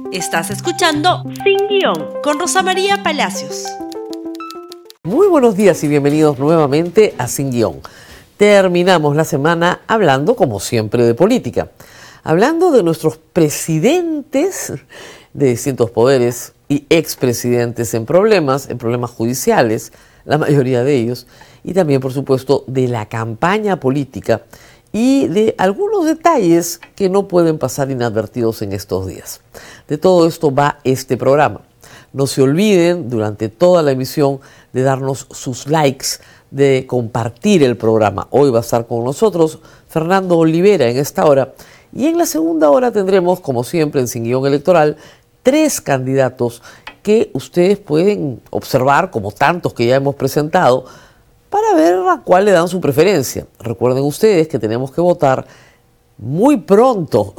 Estás escuchando Sin Guión con Rosa María Palacios. Muy buenos días y bienvenidos nuevamente a Sin Guión. Terminamos la semana hablando, como siempre, de política. Hablando de nuestros presidentes de distintos poderes y expresidentes en problemas judiciales, la mayoría de ellos, y también, por supuesto, de la campaña política y de algunos detalles que no pueden pasar inadvertidos en estos días. De todo esto va este programa. No se olviden durante toda la emisión de darnos sus likes, de compartir el programa. Hoy va a estar con nosotros Fernando Olivera en esta hora y en la segunda hora tendremos, como siempre en Sin Guión Electoral, 3 candidatos que ustedes pueden observar, como tantos que ya hemos presentado, para ver a cuál le dan su preferencia. Recuerden ustedes que tenemos que votar muy pronto.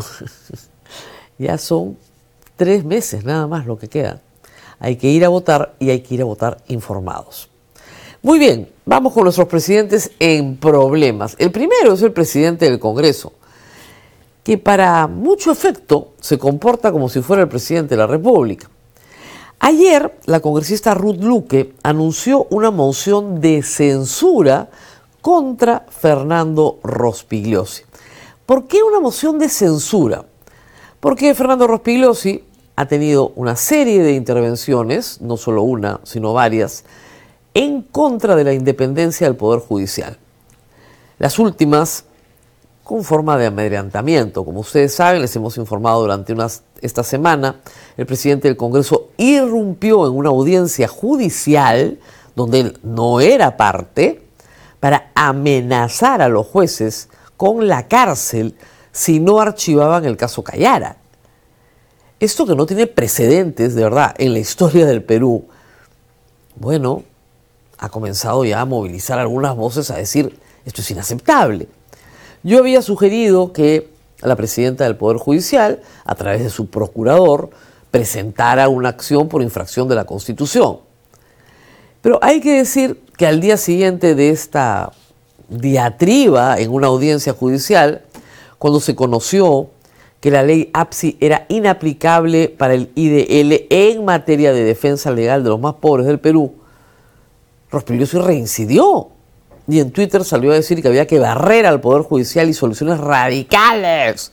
Ya son 3 meses nada más lo que queda. Hay que ir a votar y hay que ir a votar informados. Muy bien, vamos con nuestros presidentes en problemas. El primero es el presidente del Congreso, que para mucho efecto se comporta como si fuera el presidente de la República. Ayer, la congresista Ruth Luque anunció una moción de censura contra Fernando Rospigliosi. ¿Por qué una moción de censura? Porque Fernando Rospigliosi ha tenido una serie de intervenciones, no solo una, sino varias, en contra de la independencia del Poder Judicial. Las últimas con forma de amedrentamiento. Como ustedes saben, les hemos informado durante esta semana, el presidente del Congreso irrumpió en una audiencia judicial donde él no era parte para amenazar a los jueces con la cárcel si no archivaban el caso Callara. Esto que no tiene precedentes, de verdad, en la historia del Perú, bueno, ha comenzado ya a movilizar algunas voces a decir, esto es inaceptable. Yo había sugerido que la presidenta del Poder Judicial, a través de su procurador, presentara una acción por infracción de la Constitución. Pero hay que decir que al día siguiente de esta diatriba en una audiencia judicial, cuando se conoció que la ley APSI era inaplicable para el IDL en materia de defensa legal de los más pobres del Perú, Rospigliosi reincidió. Y en Twitter salió a decir que había que barrer al Poder Judicial y soluciones radicales.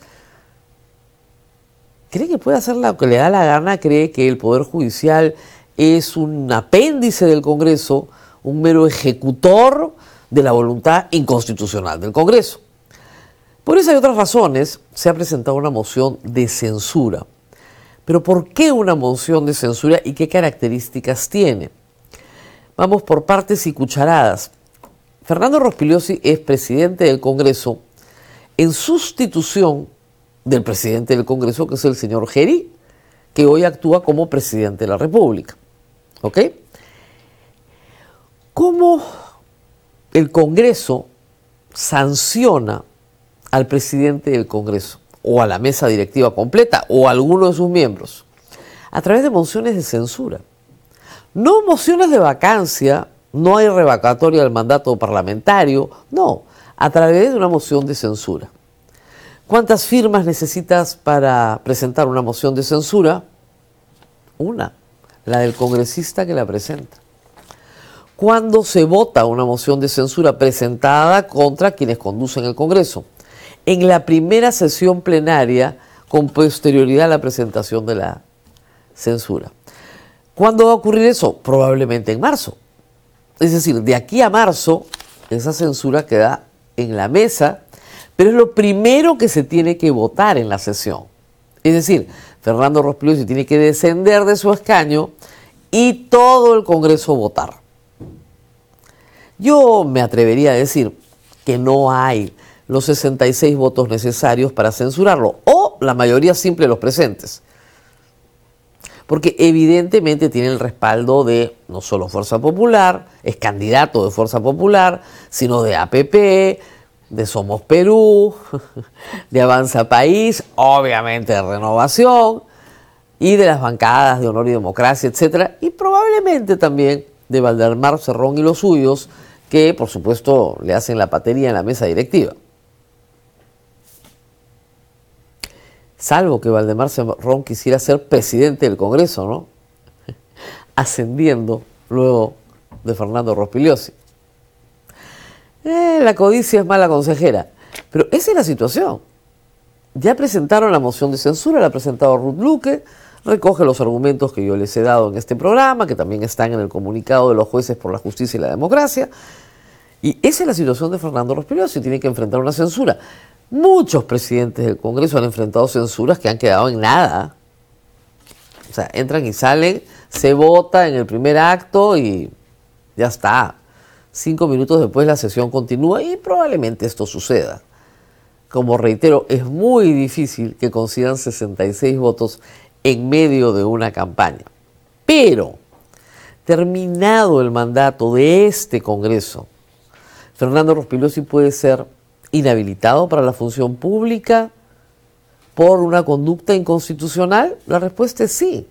¿Cree que puede hacer lo que le da la gana? ¿Cree que el Poder Judicial es un apéndice del Congreso, un mero ejecutor de la voluntad inconstitucional del Congreso? Por esas y otras razones se ha presentado una moción de censura. ¿Pero por qué una moción de censura y qué características tiene? Vamos por partes y cucharadas. Fernando Rospigliosi es presidente del Congreso en sustitución del presidente del Congreso, que es el señor Gerí, que hoy actúa como presidente de la República. ¿Ok? ¿Cómo el Congreso sanciona al presidente del Congreso o a la mesa directiva completa o a alguno de sus miembros? A través de mociones de censura. No mociones de vacancia. No hay revocatoria del mandato parlamentario, no, a través de una moción de censura. ¿Cuántas firmas necesitas para presentar una moción de censura? Una, la del congresista que la presenta. ¿Cuándo se vota una moción de censura presentada contra quienes conducen el Congreso? En la primera sesión plenaria con posterioridad a la presentación de la censura. ¿Cuándo va a ocurrir eso? Probablemente en marzo. Es decir, de aquí a marzo, esa censura queda en la mesa, pero es lo primero que se tiene que votar en la sesión. Es decir, Fernando Rospigliosi tiene que descender de su escaño y todo el Congreso votar. Yo me atrevería a decir que no hay los 66 votos necesarios para censurarlo, o la mayoría simple de los presentes. Porque evidentemente tiene el respaldo de no solo Fuerza Popular, es candidato de Fuerza Popular, sino de APP, de Somos Perú, de Avanza País, obviamente de Renovación, y de las bancadas de Honor y Democracia, etcétera, y probablemente también de Valdemar Cerrón y los suyos, que por supuesto le hacen la patería en la mesa directiva. salvo que Valdemar Cerrón quisiera ser presidente del Congreso, ¿no? Ascendiendo luego de Fernando Rospigliosi. La codicia es mala consejera, pero esa es la situación. Ya presentaron la moción de censura, la ha presentado Ruth Luque, recoge los argumentos que yo les he dado en este programa, que también están en el comunicado de los jueces por la justicia y la democracia. Y esa es la situación de Fernando Rospigliosi, tiene que enfrentar una censura. Muchos presidentes del Congreso han enfrentado censuras que han quedado en nada. O sea, entran y salen, se vota en el primer acto y ya está. 5 minutos después la sesión continúa y probablemente esto suceda. Como reitero, es muy difícil que consigan 66 votos en medio de una campaña. Pero, terminado el mandato de este Congreso, Fernando Rospigliosi puede ser inhabilitado para la función pública por una conducta inconstitucional. La respuesta es sí.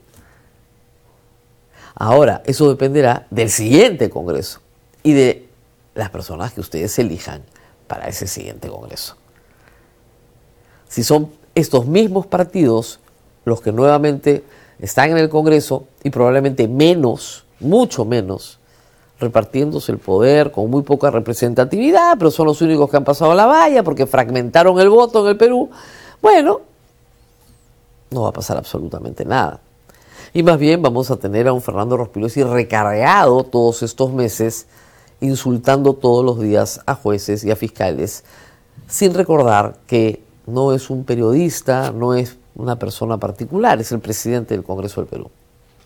Ahora, eso dependerá del siguiente Congreso y de las personas que ustedes elijan para ese siguiente Congreso. Si son estos mismos partidos los que nuevamente están en el Congreso y probablemente menos, mucho menos, repartiéndose el poder con muy poca representatividad, pero son los únicos que han pasado la valla porque fragmentaron el voto en el Perú, bueno, no va a pasar absolutamente nada. Y más bien vamos a tener a un Fernando Rospigliosi recargado todos estos meses, insultando todos los días a jueces y a fiscales, sin recordar que no es un periodista, no es una persona particular, es el presidente del Congreso del Perú.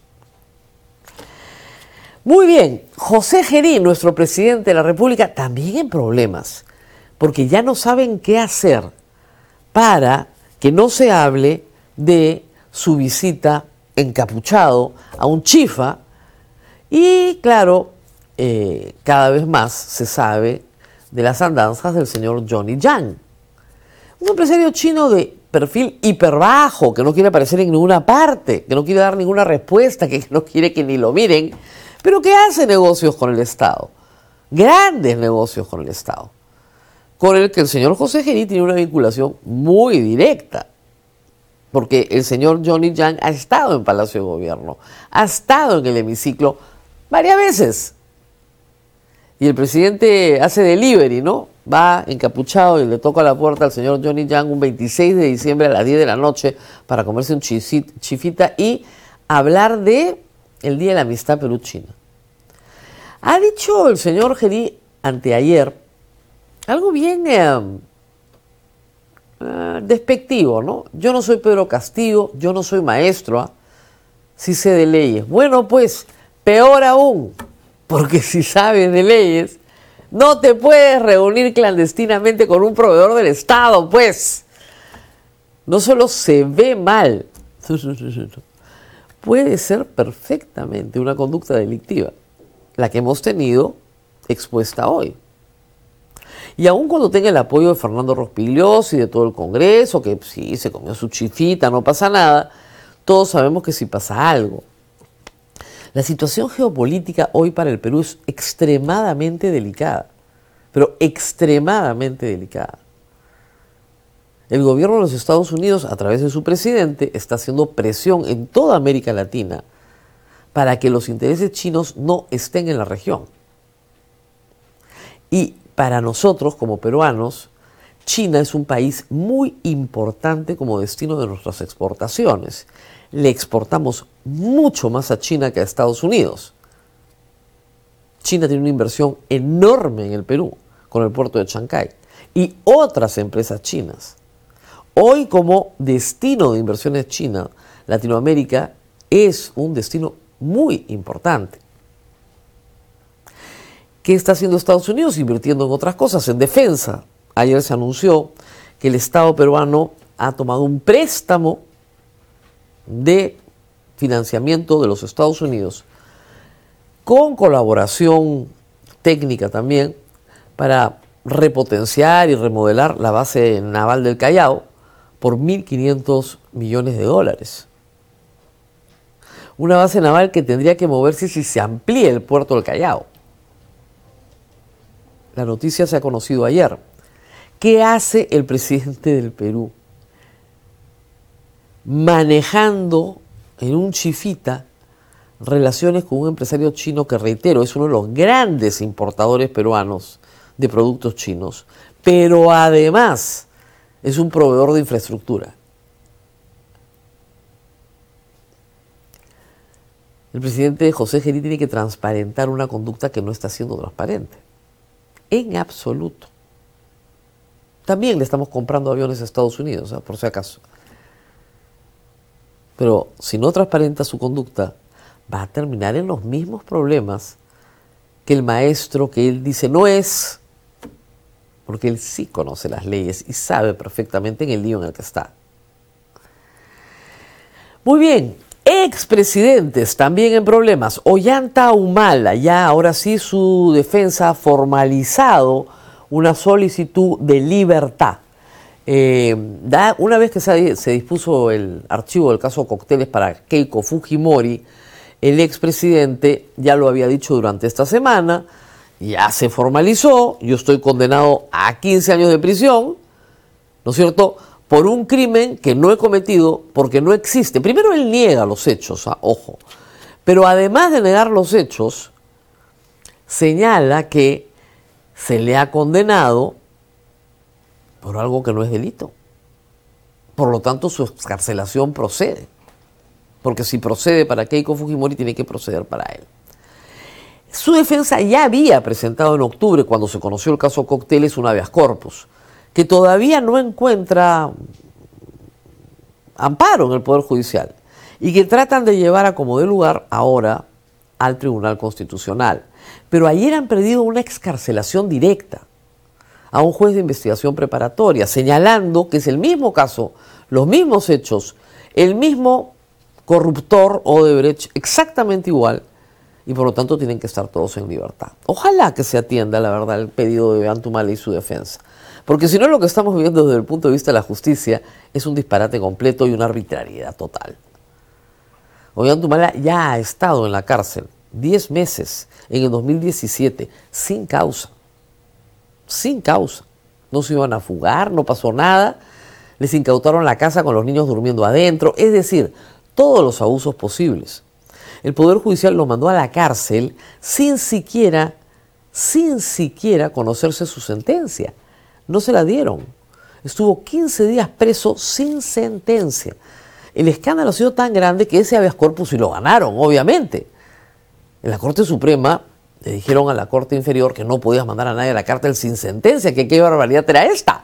Muy bien, José Gerí, nuestro presidente de la República, también en problemas, porque ya no saben qué hacer para que no se hable de su visita encapuchado a un chifa y, claro, cada vez más se sabe de las andanzas del señor Johnny Yang, un empresario chino de perfil hiperbajo, que no quiere aparecer en ninguna parte, que no quiere dar ninguna respuesta, que no quiere que ni lo miren, pero que hace negocios con el Estado, grandes negocios con el Estado, con el que el señor José Gerí tiene una vinculación muy directa, porque el señor Johnny Yang ha estado en Palacio de Gobierno, ha estado en el hemiciclo varias veces, y el presidente hace delivery, ¿no? Va encapuchado y le toca la puerta al señor Johnny Yang un 26 de diciembre a las 10 de la noche para comerse un chifita y hablar de el Día de la Amistad Perú-China. Ha dicho el señor Gerí anteayer algo bien despectivo, ¿no? Yo no soy Pedro Castillo, yo no soy maestro, sí sé de leyes. Bueno, pues, peor aún, porque si sabes de leyes, no te puedes reunir clandestinamente con un proveedor del Estado, pues. No solo se ve mal, puede ser perfectamente una conducta delictiva, la que hemos tenido expuesta hoy. Y aun cuando tenga el apoyo de Fernando Rospigliosi y de todo el Congreso, que sí, se comió su chifita, no pasa nada, todos sabemos que sí pasa algo. La situación geopolítica hoy para el Perú es extremadamente delicada, pero extremadamente delicada. El gobierno de los Estados Unidos, a través de su presidente, está haciendo presión en toda América Latina para que los intereses chinos no estén en la región. Y para nosotros, como peruanos, China es un país muy importante como destino de nuestras exportaciones. Le exportamos mucho más a China que a Estados Unidos. China tiene una inversión enorme en el Perú, con el puerto de Chancay, y otras empresas chinas. Hoy, como destino de inversiones china, Latinoamérica es un destino muy importante. ¿Qué está haciendo Estados Unidos? Invirtiendo en otras cosas, en defensa. Ayer se anunció que el Estado peruano ha tomado un préstamo de financiamiento de los Estados Unidos, con colaboración técnica también, para repotenciar y remodelar la base naval del Callao por 1.500 millones de dólares. Una base naval que tendría que moverse si se amplía el puerto del Callao. La noticia se ha conocido ayer. ¿Qué hace el presidente del Perú? manejando en un chifita relaciones con un empresario chino que, reitero, es uno de los grandes importadores peruanos de productos chinos, pero además es un proveedor de infraestructura. El presidente José Gerí tiene que transparentar una conducta que no está siendo transparente, en absoluto. También le estamos comprando aviones a Estados Unidos, por si acaso. Pero si no transparenta su conducta, va a terminar en los mismos problemas que el maestro que él dice no es, porque él sí conoce las leyes y sabe perfectamente en el lío en el que está. Muy bien, expresidentes también en problemas. Ollanta Humala, ya ahora sí su defensa ha formalizado una solicitud de libertad. Una vez que se dispuso el archivo del caso Cócteles para Keiko Fujimori, el expresidente ya lo había dicho durante esta semana, ya se formalizó, yo estoy condenado a 15 años de prisión, ¿no es cierto?, por un crimen que no he cometido porque no existe. Primero él niega los hechos, ojo, pero además de negar los hechos, señala que se le ha condenado por algo que no es delito. Por lo tanto, su excarcelación procede. Porque si procede para Keiko Fujimori, tiene que proceder para él. Su defensa ya había presentado en octubre, cuando se conoció el caso Cócteles, un habeas corpus, que todavía no encuentra amparo en el Poder Judicial y que tratan de llevar a como de lugar ahora al Tribunal Constitucional. Pero ayer han pedido una excarcelación directa a un juez de investigación preparatoria, señalando que es el mismo caso, los mismos hechos, el mismo corruptor Odebrecht, exactamente igual, y por lo tanto tienen que estar todos en libertad. Ojalá que se atienda, la verdad, el pedido de Ollanta Humala y su defensa. Porque si no, lo que estamos viendo desde el punto de vista de la justicia es un disparate completo y una arbitrariedad total. Ollanta Humala ya ha estado en la cárcel 10 meses en el 2017, sin causa. Sin causa. No se iban a fugar, no pasó nada. Les incautaron la casa con los niños durmiendo adentro. Es decir, todos los abusos posibles. El Poder Judicial lo mandó a la cárcel sin siquiera conocerse su sentencia. No se la dieron. Estuvo 15 días preso sin sentencia. El escándalo ha sido tan grande que ese habeas corpus, y lo ganaron, obviamente. En la Corte Suprema le dijeron a la Corte Inferior que no podías mandar a nadie a la cárcel sin sentencia, que qué barbaridad era esta.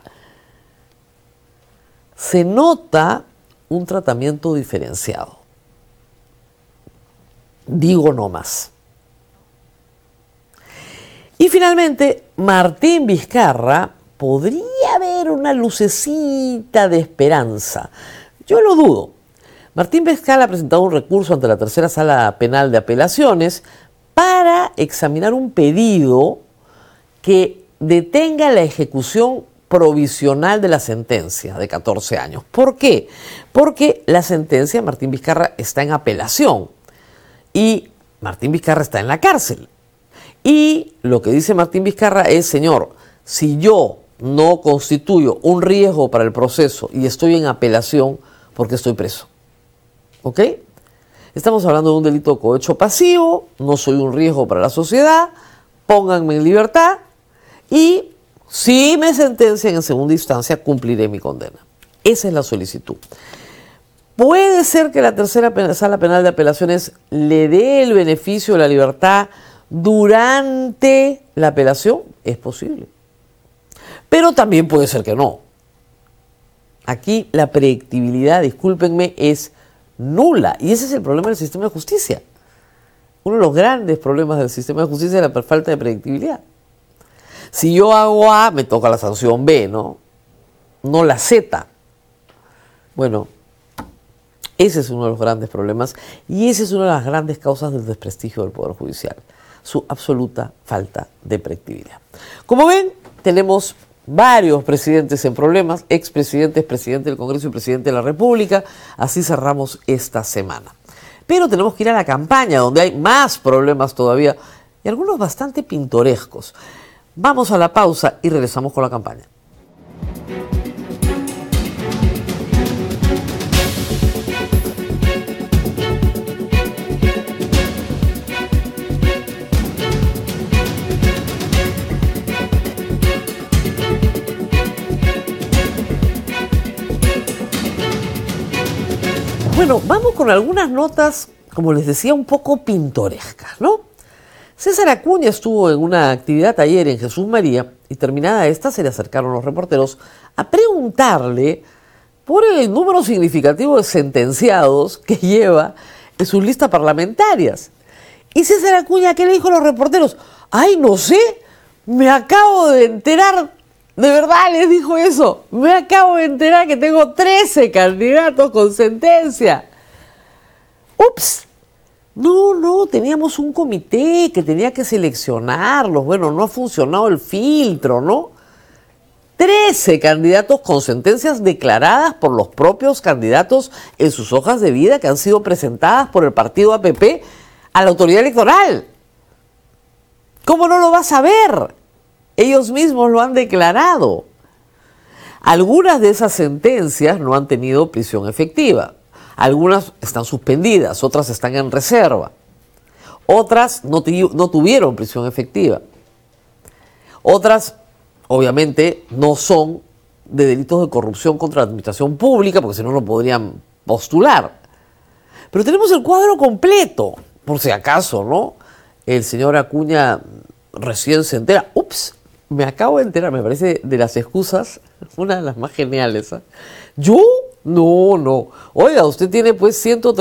Se nota un tratamiento diferenciado. Digo no más. Y finalmente, Martín Vizcarra, podría haber una lucecita de esperanza. Yo lo dudo. Martín Vizcarra ha presentado un recurso ante la Tercera Sala Penal de Apelaciones para examinar un pedido que detenga la ejecución provisional de la sentencia de 14 años. ¿Por qué? Porque la sentencia de Martín Vizcarra está en apelación y Martín Vizcarra está en la cárcel. Y lo que dice Martín Vizcarra es, señor, si yo no constituyo un riesgo para el proceso y estoy en apelación, ¿por qué estoy preso? ¿Ok? Estamos hablando de un delito de cohecho pasivo, no soy un riesgo para la sociedad, pónganme en libertad y si me sentencian en segunda instancia, cumpliré mi condena. Esa es la solicitud. ¿Puede ser que la Tercera Sala Penal de Apelaciones le dé el beneficio de la libertad durante la apelación? Es posible. Pero también puede ser que no. Aquí la predictibilidad, discúlpenme, es nula. Y ese es el problema del sistema de justicia. Uno de los grandes problemas del sistema de justicia es la falta de predictibilidad. Si yo hago A, me toca la sanción B, ¿no? No la Z. Bueno, ese es uno de los grandes problemas y esa es una de las grandes causas del desprestigio del Poder Judicial. Su absoluta falta de predictibilidad. Como ven, tenemos varios presidentes en problemas, expresidentes, presidente del Congreso y presidente de la República. Así cerramos esta semana. Pero tenemos que ir a la campaña, donde hay más problemas todavía y algunos bastante pintorescos. Vamos a la pausa y regresamos con la campaña. Bueno, vamos con algunas notas, como les decía, un poco pintorescas, ¿no? César Acuña estuvo en una actividad ayer en Jesús María y terminada esta se le acercaron los reporteros a preguntarle por el número significativo de sentenciados que lleva en sus listas parlamentarias. Y César Acuña, ¿qué le dijo a los reporteros? ¡Ay, no sé! Me acabo de enterar, de verdad les dijo eso, me acabo de enterar que tengo 13 candidatos con sentencia. ¡Ups! No, teníamos un comité que tenía que seleccionarlos. Bueno, no ha funcionado el filtro, ¿no? 13 candidatos con sentencias declaradas por los propios candidatos en sus hojas de vida que han sido presentadas por el partido APP a la autoridad electoral. ¿Cómo no lo vas a ver? Ellos mismos lo han declarado. Algunas de esas sentencias no han tenido prisión efectiva. Algunas están suspendidas, otras están en reserva. Otras no tuvieron prisión efectiva. Otras, obviamente, no son de delitos de corrupción contra la administración pública, porque si no, no podrían postular. Pero tenemos el cuadro completo, por si acaso, ¿no? El señor Acuña recién se entera. ¡Ups! Me acabo de enterar, me parece de las excusas, una de las más geniales. ¿Eh? ¿Yo? No. Oiga, usted tiene pues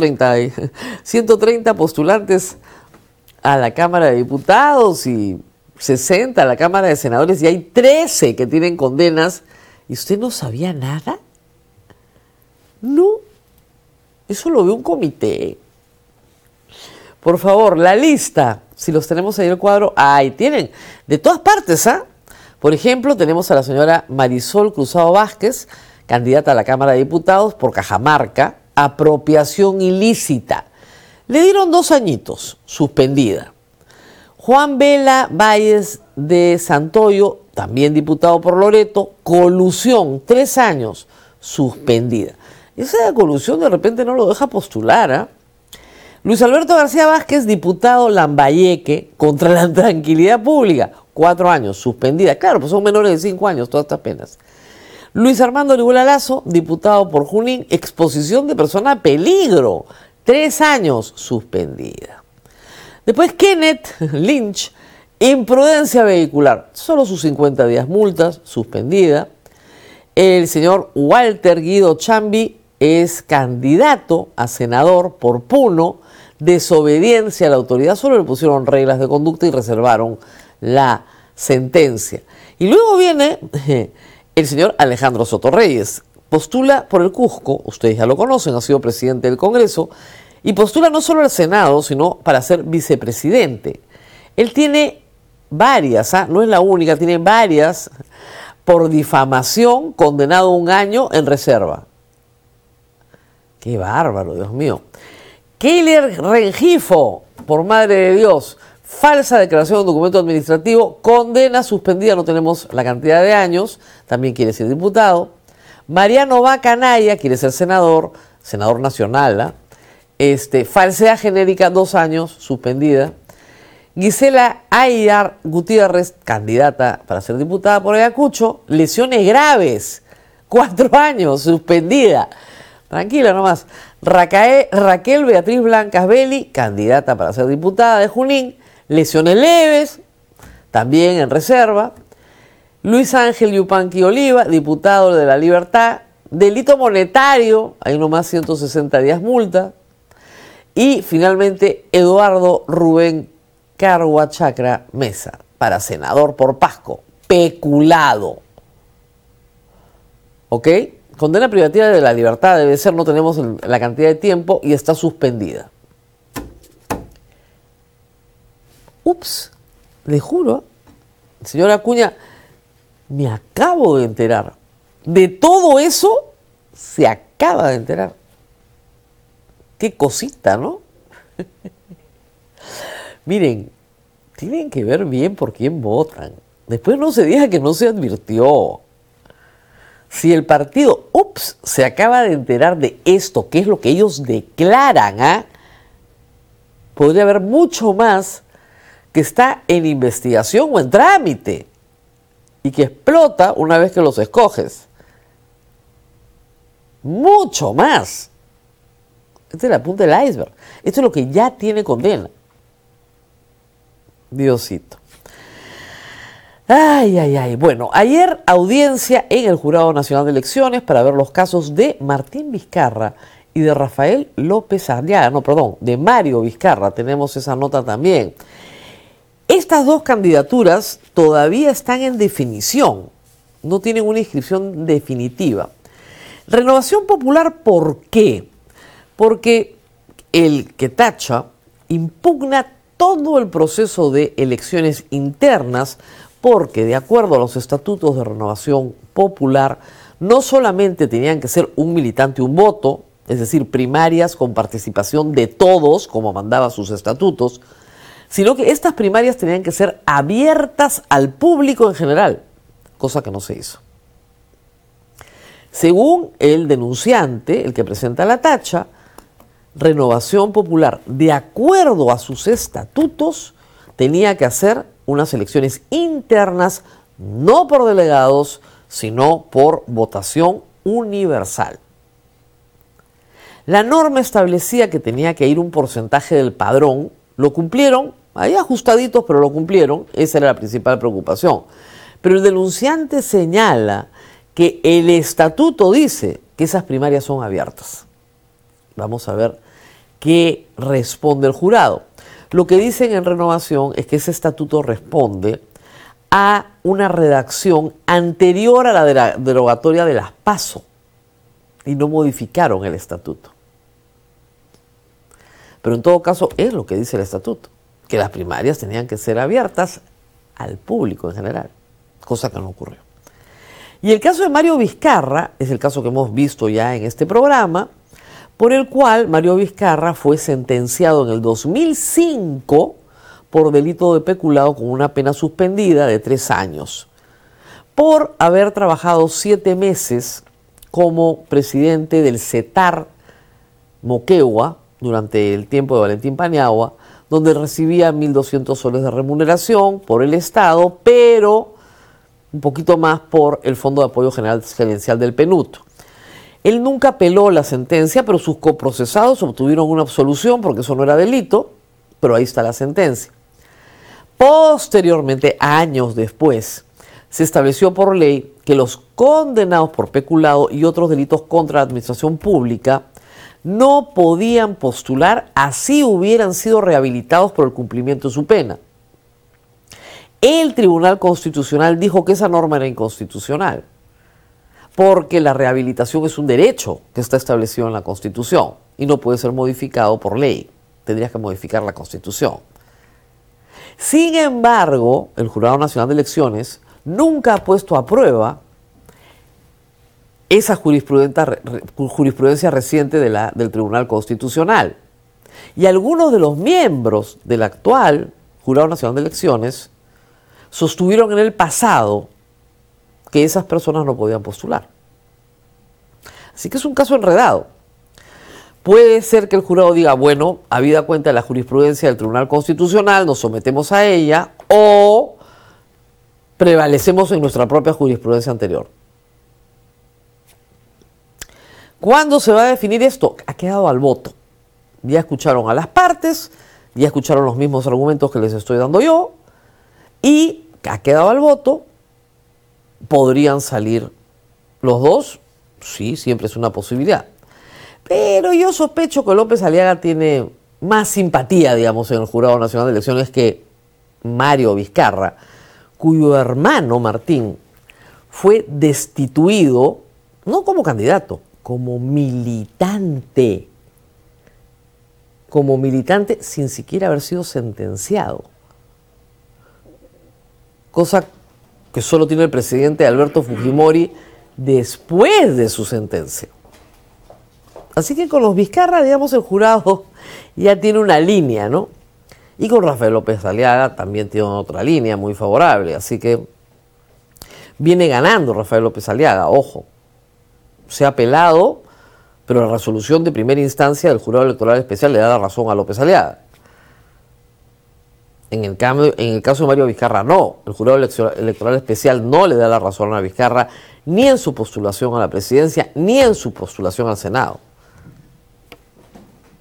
130 postulantes a la Cámara de Diputados y 60 a la Cámara de Senadores y hay 13 que tienen condenas. ¿Y usted no sabía nada? No. Eso lo ve un comité. Por favor, la lista, si los tenemos ahí en el cuadro, ahí tienen. De todas partes, ¿ah? Por ejemplo, tenemos a la señora Marisol Cruzado Vázquez, candidata a la Cámara de Diputados por Cajamarca, apropiación ilícita. Le dieron 2 añitos, suspendida. Juan Vela Valles de Santoyo, también diputado por Loreto, colusión, 3 años, suspendida. Esa colusión de repente no lo deja postular, ¿ah? Luis Alberto García Vázquez, diputado Lambayeque, contra la tranquilidad pública, 4 años, suspendida. Claro, pues son menores de 5 años todas estas penas. Luis Armando Orihuela Lazo, diputado por Junín, exposición de persona a peligro, 3 años, suspendida. Después Kenneth Lynch, imprudencia vehicular, solo sus 50 días multas, suspendida. El señor Walter Guido Chambi es candidato a senador por Puno, desobediencia a la autoridad, solo le pusieron reglas de conducta y reservaron la sentencia. Y luego viene el señor Alejandro Sotorreyes, postula por el Cusco, ustedes ya lo conocen, ha sido presidente del Congreso, y postula no solo al Senado, sino para ser vicepresidente. Él tiene varias, no es la única, tiene varias por difamación, condenado a 1 año en reserva. ¡Qué bárbaro, Dios mío! Keiler Rengifo, por madre de Dios, falsa declaración de un documento administrativo, condena suspendida, no tenemos la cantidad de años, también quiere ser diputado. Mariano Bacanaya, quiere ser senador nacional, falsedad genérica, 2 años, suspendida. Gisela Ayar Gutiérrez, candidata para ser diputada por Ayacucho, lesiones graves, 4 años, suspendida. Tranquila nomás. Raquel Beatriz Blancas Belli, candidata para ser diputada de Junín, lesiones leves, también en reserva. Luis Ángel Yupanqui Oliva, diputado de La Libertad, delito monetario, ahí nomás 160 días multa. Y finalmente Eduardo Rubén Carua Chacra Mesa, para senador por Pasco, peculado. ¿Ok? Condena privativa de la libertad debe ser, no tenemos la cantidad de tiempo y está suspendida. Ups, le juro, señora Acuña, me acabo de enterar. De todo eso se acaba de enterar. Qué cosita, ¿no? Miren, tienen que ver bien por quién votan. Después no se diga que no se advirtió. Si el partido, se acaba de enterar de esto, que es lo que ellos declaran, podría haber mucho más que está en investigación o en trámite y que explota una vez que los escoges. Mucho más. Esta es la punta del iceberg. Esto es lo que ya tiene condena. Diosito. Ay, ay, ay. Bueno, ayer audiencia en el Jurado Nacional de Elecciones para ver los casos de Martín Vizcarra y de Rafael López Aliaga. No, perdón, de Mario Vizcarra. Tenemos esa nota también. Estas dos candidaturas todavía están en definición. No tienen una inscripción definitiva. Renovación Popular, ¿por qué? Porque el que tacha impugna todo el proceso de elecciones internas porque, de acuerdo a los estatutos de Renovación Popular, no solamente tenían que ser un militante un voto, es decir, primarias con participación de todos, como mandaba sus estatutos, sino que estas primarias tenían que ser abiertas al público en general, cosa que no se hizo. Según el denunciante, el que presenta la tacha, Renovación Popular, de acuerdo a sus estatutos, tenía que hacer unas elecciones internas, no por delegados, sino por votación universal. La norma establecía que tenía que ir un porcentaje del padrón, lo cumplieron, ahí ajustaditos, pero lo cumplieron, esa era la principal preocupación. Pero el denunciante señala que el estatuto dice que esas primarias son abiertas. Vamos a ver qué responde el jurado. Lo que dicen en Renovación es que ese estatuto responde a una redacción anterior a la derogatoria de las PASO y no modificaron el estatuto. Pero en todo caso es lo que dice el estatuto, que las primarias tenían que ser abiertas al público en general, cosa que no ocurrió. Y el caso de Mario Vizcarra es el caso que hemos visto ya en este programa, por el cual Mario Vizcarra fue sentenciado en el 2005 por delito de peculado con una pena suspendida de 3 años, por haber trabajado 7 meses como presidente del CETAR Moquegua durante el tiempo de Valentín Paniagua, donde recibía 1.200 soles de remuneración por el Estado, pero un poquito más por el Fondo de Apoyo Gerencial del PNUD. Él nunca apeló la sentencia, pero sus coprocesados obtuvieron una absolución porque eso no era delito, pero ahí está la sentencia. Posteriormente, años después, se estableció por ley que los condenados por peculado y otros delitos contra la administración pública no podían postular así hubieran sido rehabilitados por el cumplimiento de su pena. El Tribunal Constitucional dijo que esa norma era inconstitucional, porque la rehabilitación es un derecho que está establecido en la Constitución y no puede ser modificado por ley. Tendrías que modificar la Constitución. Sin embargo, el Jurado Nacional de Elecciones nunca ha puesto a prueba esa jurisprudencia reciente del Tribunal Constitucional. Y algunos de los miembros del actual Jurado Nacional de Elecciones sostuvieron en el pasado que esas personas no podían postular. Así que es un caso enredado. Puede ser que el jurado diga, bueno, habida cuenta de la jurisprudencia del Tribunal Constitucional, nos sometemos a ella, o prevalecemos en nuestra propia jurisprudencia anterior. ¿Cuándo se va a definir esto? Ha quedado al voto. Ya escucharon a las partes, ya escucharon los mismos argumentos que les estoy dando yo, y ha quedado al voto. ¿Podrían salir los dos? Sí, siempre es una posibilidad. Pero yo sospecho que López Aliaga tiene más simpatía, digamos, en el Jurado Nacional de Elecciones que Mario Vizcarra, cuyo hermano Martín fue destituido, no como candidato, como militante sin siquiera haber sido sentenciado. Cosa que solo tiene el presidente Alberto Fujimori después de su sentencia. Así que con los Vizcarra, digamos, el jurado ya tiene una línea, ¿no? Y con Rafael López Aliaga también tiene otra línea muy favorable. Así que viene ganando Rafael López Aliaga, ojo. Se ha apelado, pero la resolución de primera instancia del Jurado Electoral Especial le da la razón a López Aliaga. En el caso de Mario Vizcarra, no. El Jurado Electoral Especial no le da la razón a Vizcarra ni en su postulación a la presidencia, ni en su postulación al Senado.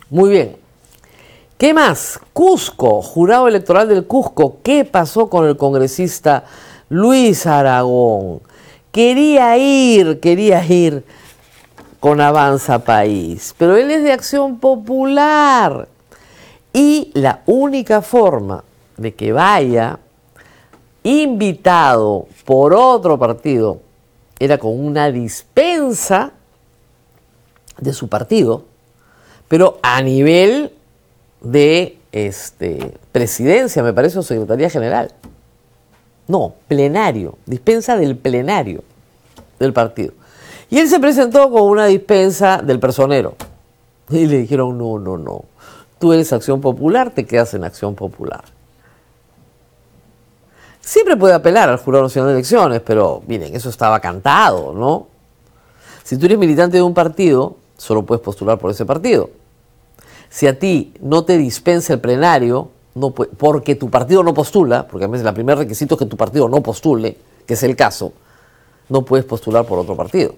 Muy bien. ¿Qué más? Cusco, jurado electoral del Cusco. ¿Qué pasó con el congresista Luis Aragón? Quería ir con Avanza País, pero él es de Acción Popular. Y la única forma de que vaya invitado por otro partido era con una dispensa de su partido, pero a nivel de presidencia, me parece, o secretaría general. No, plenario, dispensa del plenario del partido. Y él se presentó con una dispensa del personero. Y le dijeron, no, tú eres Acción Popular, te quedas en Acción Popular. Siempre puede apelar al Jurado Nacional de Elecciones, pero miren, eso estaba cantado, ¿no? Si tú eres militante de un partido, solo puedes postular por ese partido. Si a ti no te dispensa el plenario, porque tu partido no postula, porque a veces el primer requisito es que tu partido no postule, que es el caso, no puedes postular por otro partido.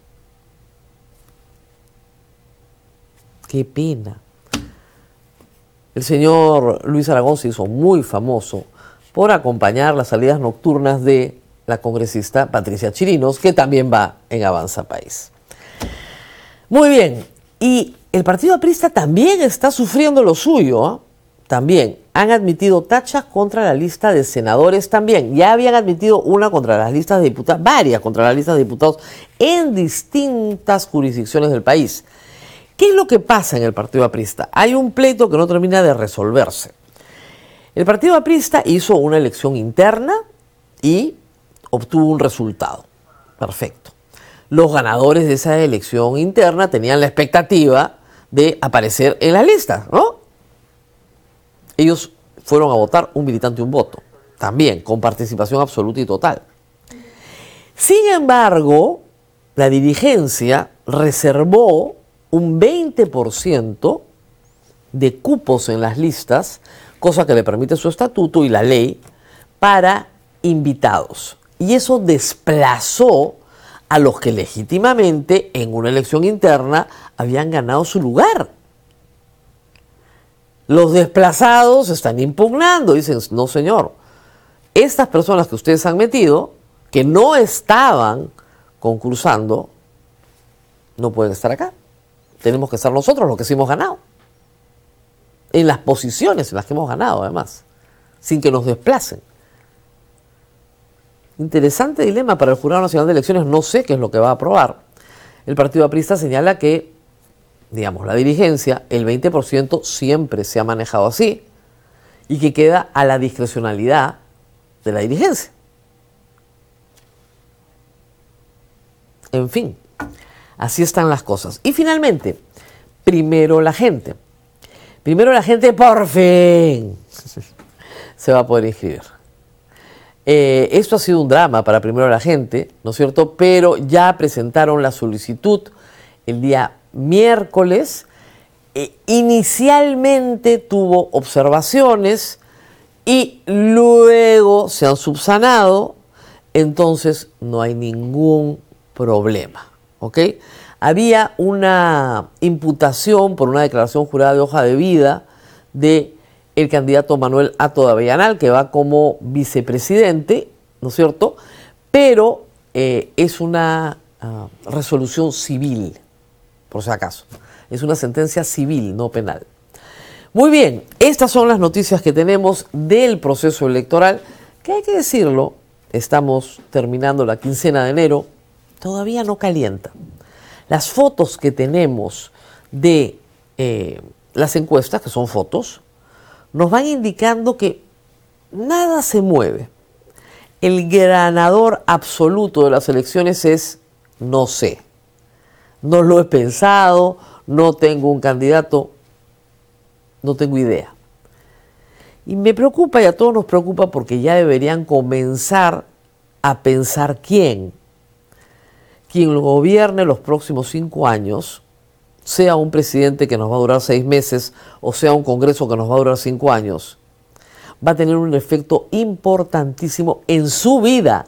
Qué pena. El señor Luis Aragón se hizo muy famoso por acompañar las salidas nocturnas de la congresista Patricia Chirinos, que también va en Avanza País. Muy bien, y el partido aprista también está sufriendo lo suyo, ¿eh? También han admitido tachas contra la lista de senadores también. Ya habían admitido una contra las listas de diputados, varias contra las listas de diputados en distintas jurisdicciones del país. ¿Qué es lo que pasa en el partido aprista? Hay un pleito que no termina de resolverse. El partido aprista hizo una elección interna y obtuvo un resultado. Perfecto. Los ganadores de esa elección interna tenían la expectativa de aparecer en las listas, ¿no? Ellos fueron a votar un militante, un voto, también con participación absoluta y total. Sin embargo, la dirigencia reservó un 20% de cupos en las listas, cosa que le permite su estatuto y la ley, para invitados. Y eso desplazó a los que legítimamente en una elección interna habían ganado su lugar. Los desplazados están impugnando, dicen, no señor, estas personas que ustedes han metido, que no estaban concursando, no pueden estar acá. Tenemos que estar nosotros los que sí hemos ganado. En las posiciones en las que hemos ganado, además, sin que nos desplacen. Interesante dilema para el Jurado Nacional de Elecciones, no sé qué es lo que va a aprobar. El partido aprista señala que, digamos, la dirigencia, el 20% siempre se ha manejado así y que queda a la discrecionalidad de la dirigencia. En fin, así están las cosas. Y finalmente, primero la gente. Primero la gente, por fin, se va a poder inscribir. Esto ha sido un drama para primero la gente, ¿no es cierto? Pero ya presentaron la solicitud el día miércoles. Inicialmente tuvo observaciones y luego se han subsanado, entonces no hay ningún problema, ¿ok? Había una imputación por una declaración jurada de hoja de vida de el candidato Manuel Ato de Avellanal, que va como vicepresidente, ¿no es cierto? Pero es una resolución civil, por si acaso. Es una sentencia civil, no penal. Muy bien, estas son las noticias que tenemos del proceso electoral, que hay que decirlo, estamos terminando la quincena de enero, todavía no calienta. Las fotos que tenemos de las encuestas, que son fotos, nos van indicando que nada se mueve. El ganador absoluto de las elecciones es no sé. No lo he pensado, no tengo un candidato, no tengo idea. Y me preocupa, y a todos nos preocupa, porque ya deberían comenzar a pensar quien lo gobierne los próximos 5 años, sea un presidente que nos va a durar 6 meses o sea un Congreso que nos va a durar 5 años, va a tener un efecto importantísimo en su vida.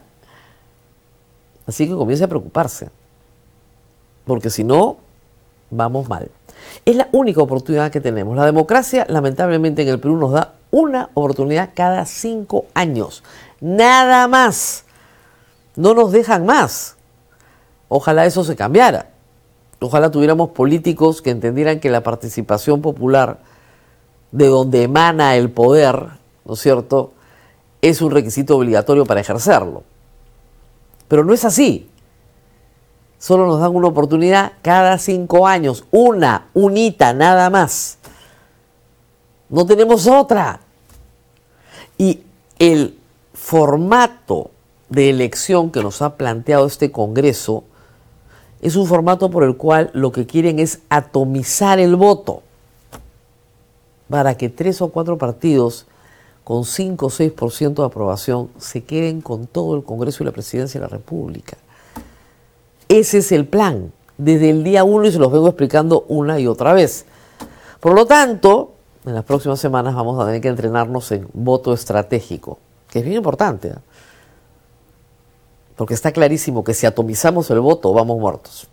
Así que comience a preocuparse, porque si no, vamos mal. Es la única oportunidad que tenemos. La democracia, lamentablemente, en el Perú nos da una oportunidad cada 5 años. Nada más. No nos dejan más. Ojalá eso se cambiara. Ojalá tuviéramos políticos que entendieran que la participación popular, de donde emana el poder, ¿no es cierto?, es un requisito obligatorio para ejercerlo. Pero no es así. Solo nos dan una oportunidad cada 5 años. Unita, nada más. No tenemos otra. Y el formato de elección que nos ha planteado este Congreso es un formato por el cual lo que quieren es atomizar el voto para que 3 o 4 partidos con 5 o 6% de aprobación se queden con todo el Congreso y la Presidencia de la República. Ese es el plan, desde el día 1, y se los vengo explicando una y otra vez. Por lo tanto, en las próximas semanas vamos a tener que entrenarnos en voto estratégico, que es bien importante, ¿eh? Porque está clarísimo que si atomizamos el voto, vamos muertos.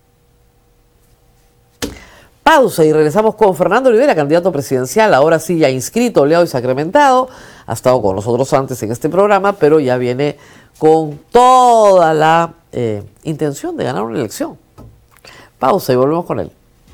Pausa y regresamos con Fernando Olivera, candidato presidencial, ahora sí ya inscrito, oleado y sacramentado. Ha estado con nosotros antes en este programa, pero ya viene con toda la intención de ganar una elección. Pausa y volvemos con él.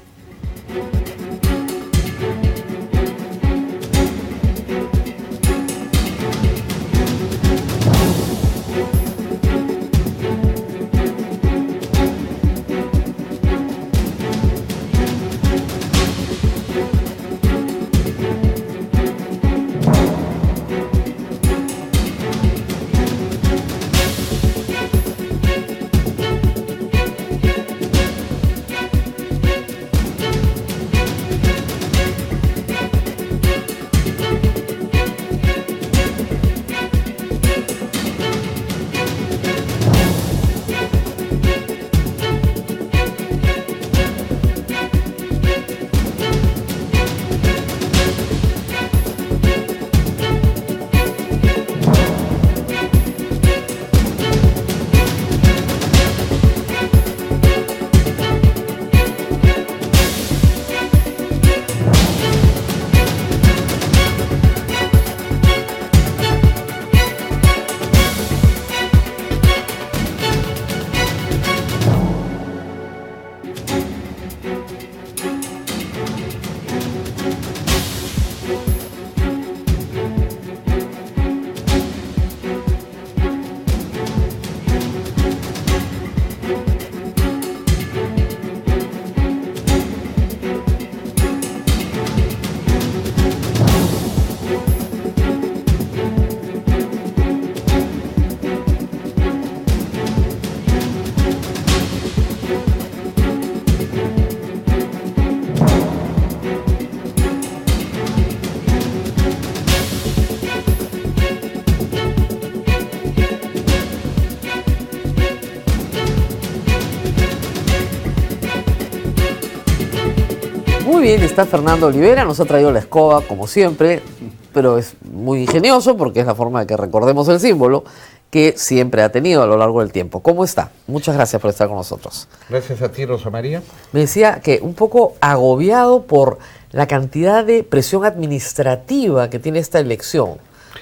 Muy bien, está Fernando Olivera, nos ha traído la escoba como siempre, pero es muy ingenioso porque es la forma de que recordemos el símbolo que siempre ha tenido a lo largo del tiempo. ¿Cómo está? Muchas gracias por estar con nosotros. Gracias a ti, Rosa María. Me decía que un poco agobiado por la cantidad de presión administrativa que tiene esta elección.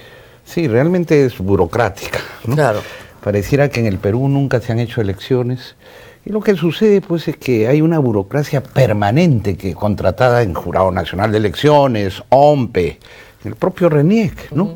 Sí, realmente es burocrática, ¿no? Claro. Pareciera que en el Perú nunca se han hecho elecciones. Y lo que sucede, pues, es que hay una burocracia permanente que contratada en Jurado Nacional de Elecciones, OMPE, el propio RENIEC, ¿no?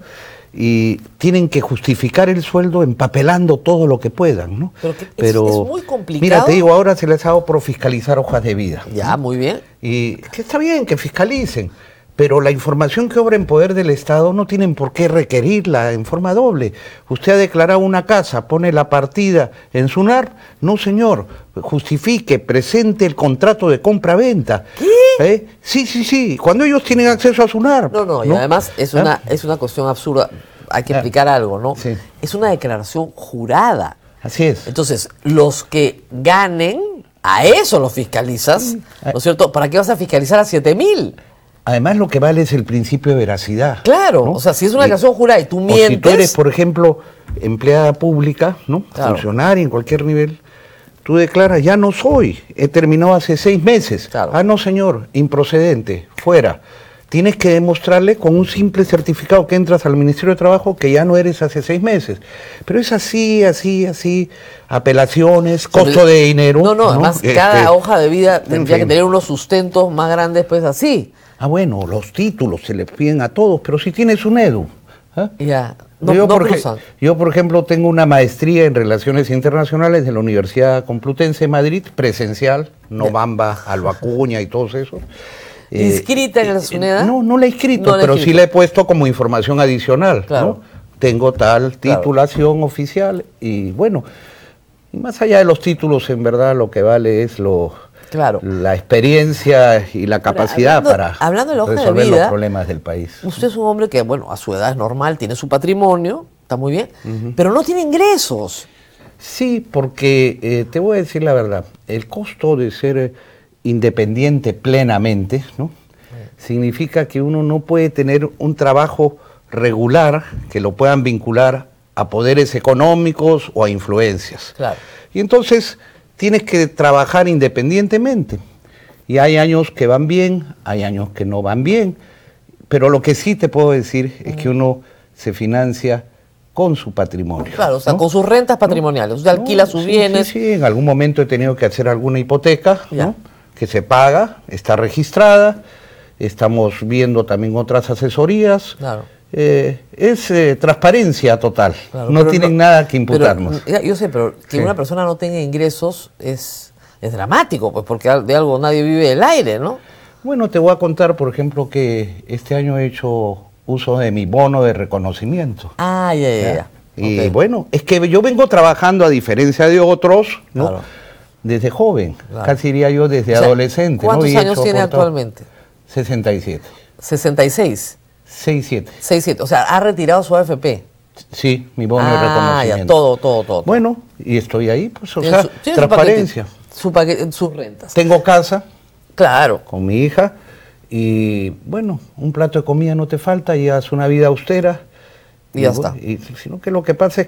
Y tienen que justificar el sueldo empapelando todo lo que puedan, ¿no? Pero es muy complicado. Mira, te digo, ahora se les ha dado por fiscalizar hojas de vida. Ya, muy bien. Y que está bien que fiscalicen, pero la información que obra en poder del Estado no tienen por qué requerirla en forma doble. Usted ha declarado una casa, pone la partida en SUNAR. No, señor, justifique, presente el contrato de compra-venta. ¿Qué? Sí, cuando ellos tienen acceso a SUNAR. No, y además es una cuestión absurda. Hay que explicar algo, ¿no? Sí. Es una declaración jurada. Así es. Entonces, los que ganen, a eso los fiscalizas, ¿no es cierto? ¿Para qué vas a fiscalizar a 7,000? Además, lo que vale es el principio de veracidad. Claro, ¿no? O sea, si es una declaración jurada y tú mientes... O si tú eres, por ejemplo, empleada pública, ¿no? Claro. Funcionaria en cualquier nivel, tú declaras, ya no soy, he terminado hace 6 meses. Claro. Ah, no señor, improcedente, fuera. Tienes que demostrarle con un simple certificado que entras al Ministerio de Trabajo que ya no eres hace 6 meses. Pero es así, apelaciones, costo de dinero. No, además cada hoja de vida tendría que tener unos sustentos más grandes, pues así. Ah, bueno, los títulos se les piden a todos, pero si tienes un EDU. ¿Ah? Ya, yo, por ejemplo, tengo una maestría en Relaciones Internacionales de la Universidad Complutense de Madrid, presencial, no Bamba, Alba Acuña y todos esos. ¿Inscrita en la SUNEDA? No la he escrito, pero sí la he puesto como información adicional. Claro. ¿No? Tengo tal titulación oficial y bueno, más allá de los títulos, en verdad lo que vale es la experiencia y la capacidad hablando de la hoja resolver de vida, los problemas del país. Usted es un hombre que, bueno, a su edad es normal, tiene su patrimonio, está muy bien, pero no tiene ingresos. Sí, porque te voy a decir la verdad, el costo de ser independiente plenamente, ¿no? Significa que uno no puede tener un trabajo regular que lo puedan vincular a poderes económicos o a influencias. Claro. Y entonces tienes que trabajar independientemente. Y hay años que van bien, hay años que no van bien, pero lo que sí te puedo decir es que uno se financia con su patrimonio. Claro, o sea, ¿no? con sus rentas patrimoniales. Usted alquila sus bienes. Sí, en algún momento he tenido que hacer alguna hipoteca, Ya. ¿no? Que se paga, está registrada, estamos viendo también otras asesorías. Claro. Es transparencia total, Claro, no tienen nada que imputarnos. Yo sé, pero que Sí. una persona no tenga ingresos es dramático, pues porque de algo nadie vive del aire, ¿no? Bueno, te voy a contar, por ejemplo, que este año he hecho uso de mi bono de reconocimiento. Ah, ya. Y Ok. bueno, es que yo vengo trabajando, a diferencia de otros, ¿no? Claro. Desde joven, Claro. casi diría yo desde O sea, adolescente. ¿cuántos ¿no? Y he años hecho tiene aportado- actualmente? 67. 66. 67. 67. O sea, ha retirado su AFP. Sí, mi bono de reconocimiento. Ya, todo. Bueno, y estoy ahí, pues, o Tiene sea, su- tiene su transparencia. sus rentas. Tengo casa Claro. con mi hija y, bueno, un plato de comida no te falta, llevas una vida austera. Y ya está. Sino que lo que pasa es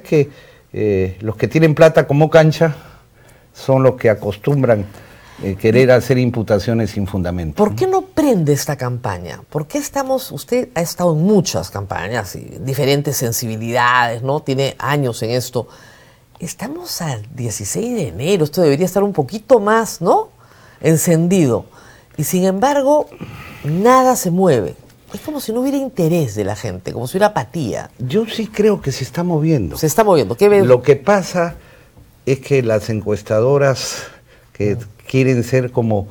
que los que tienen plata como cancha son los que acostumbran querer hacer imputaciones sin fundamento. ¿Por qué no prende esta campaña? ¿Por qué usted ha estado en muchas campañas y diferentes sensibilidades, ¿no? Tiene años en esto. Estamos al 16 de enero, esto debería estar un poquito más, ¿no? Encendido. Y sin embargo, nada se mueve. Es como si no hubiera interés de la gente, como si hubiera apatía. Yo sí creo que se está moviendo. Se está moviendo. ¿Qué ve? Lo que pasa es que las encuestadoras que quieren ser como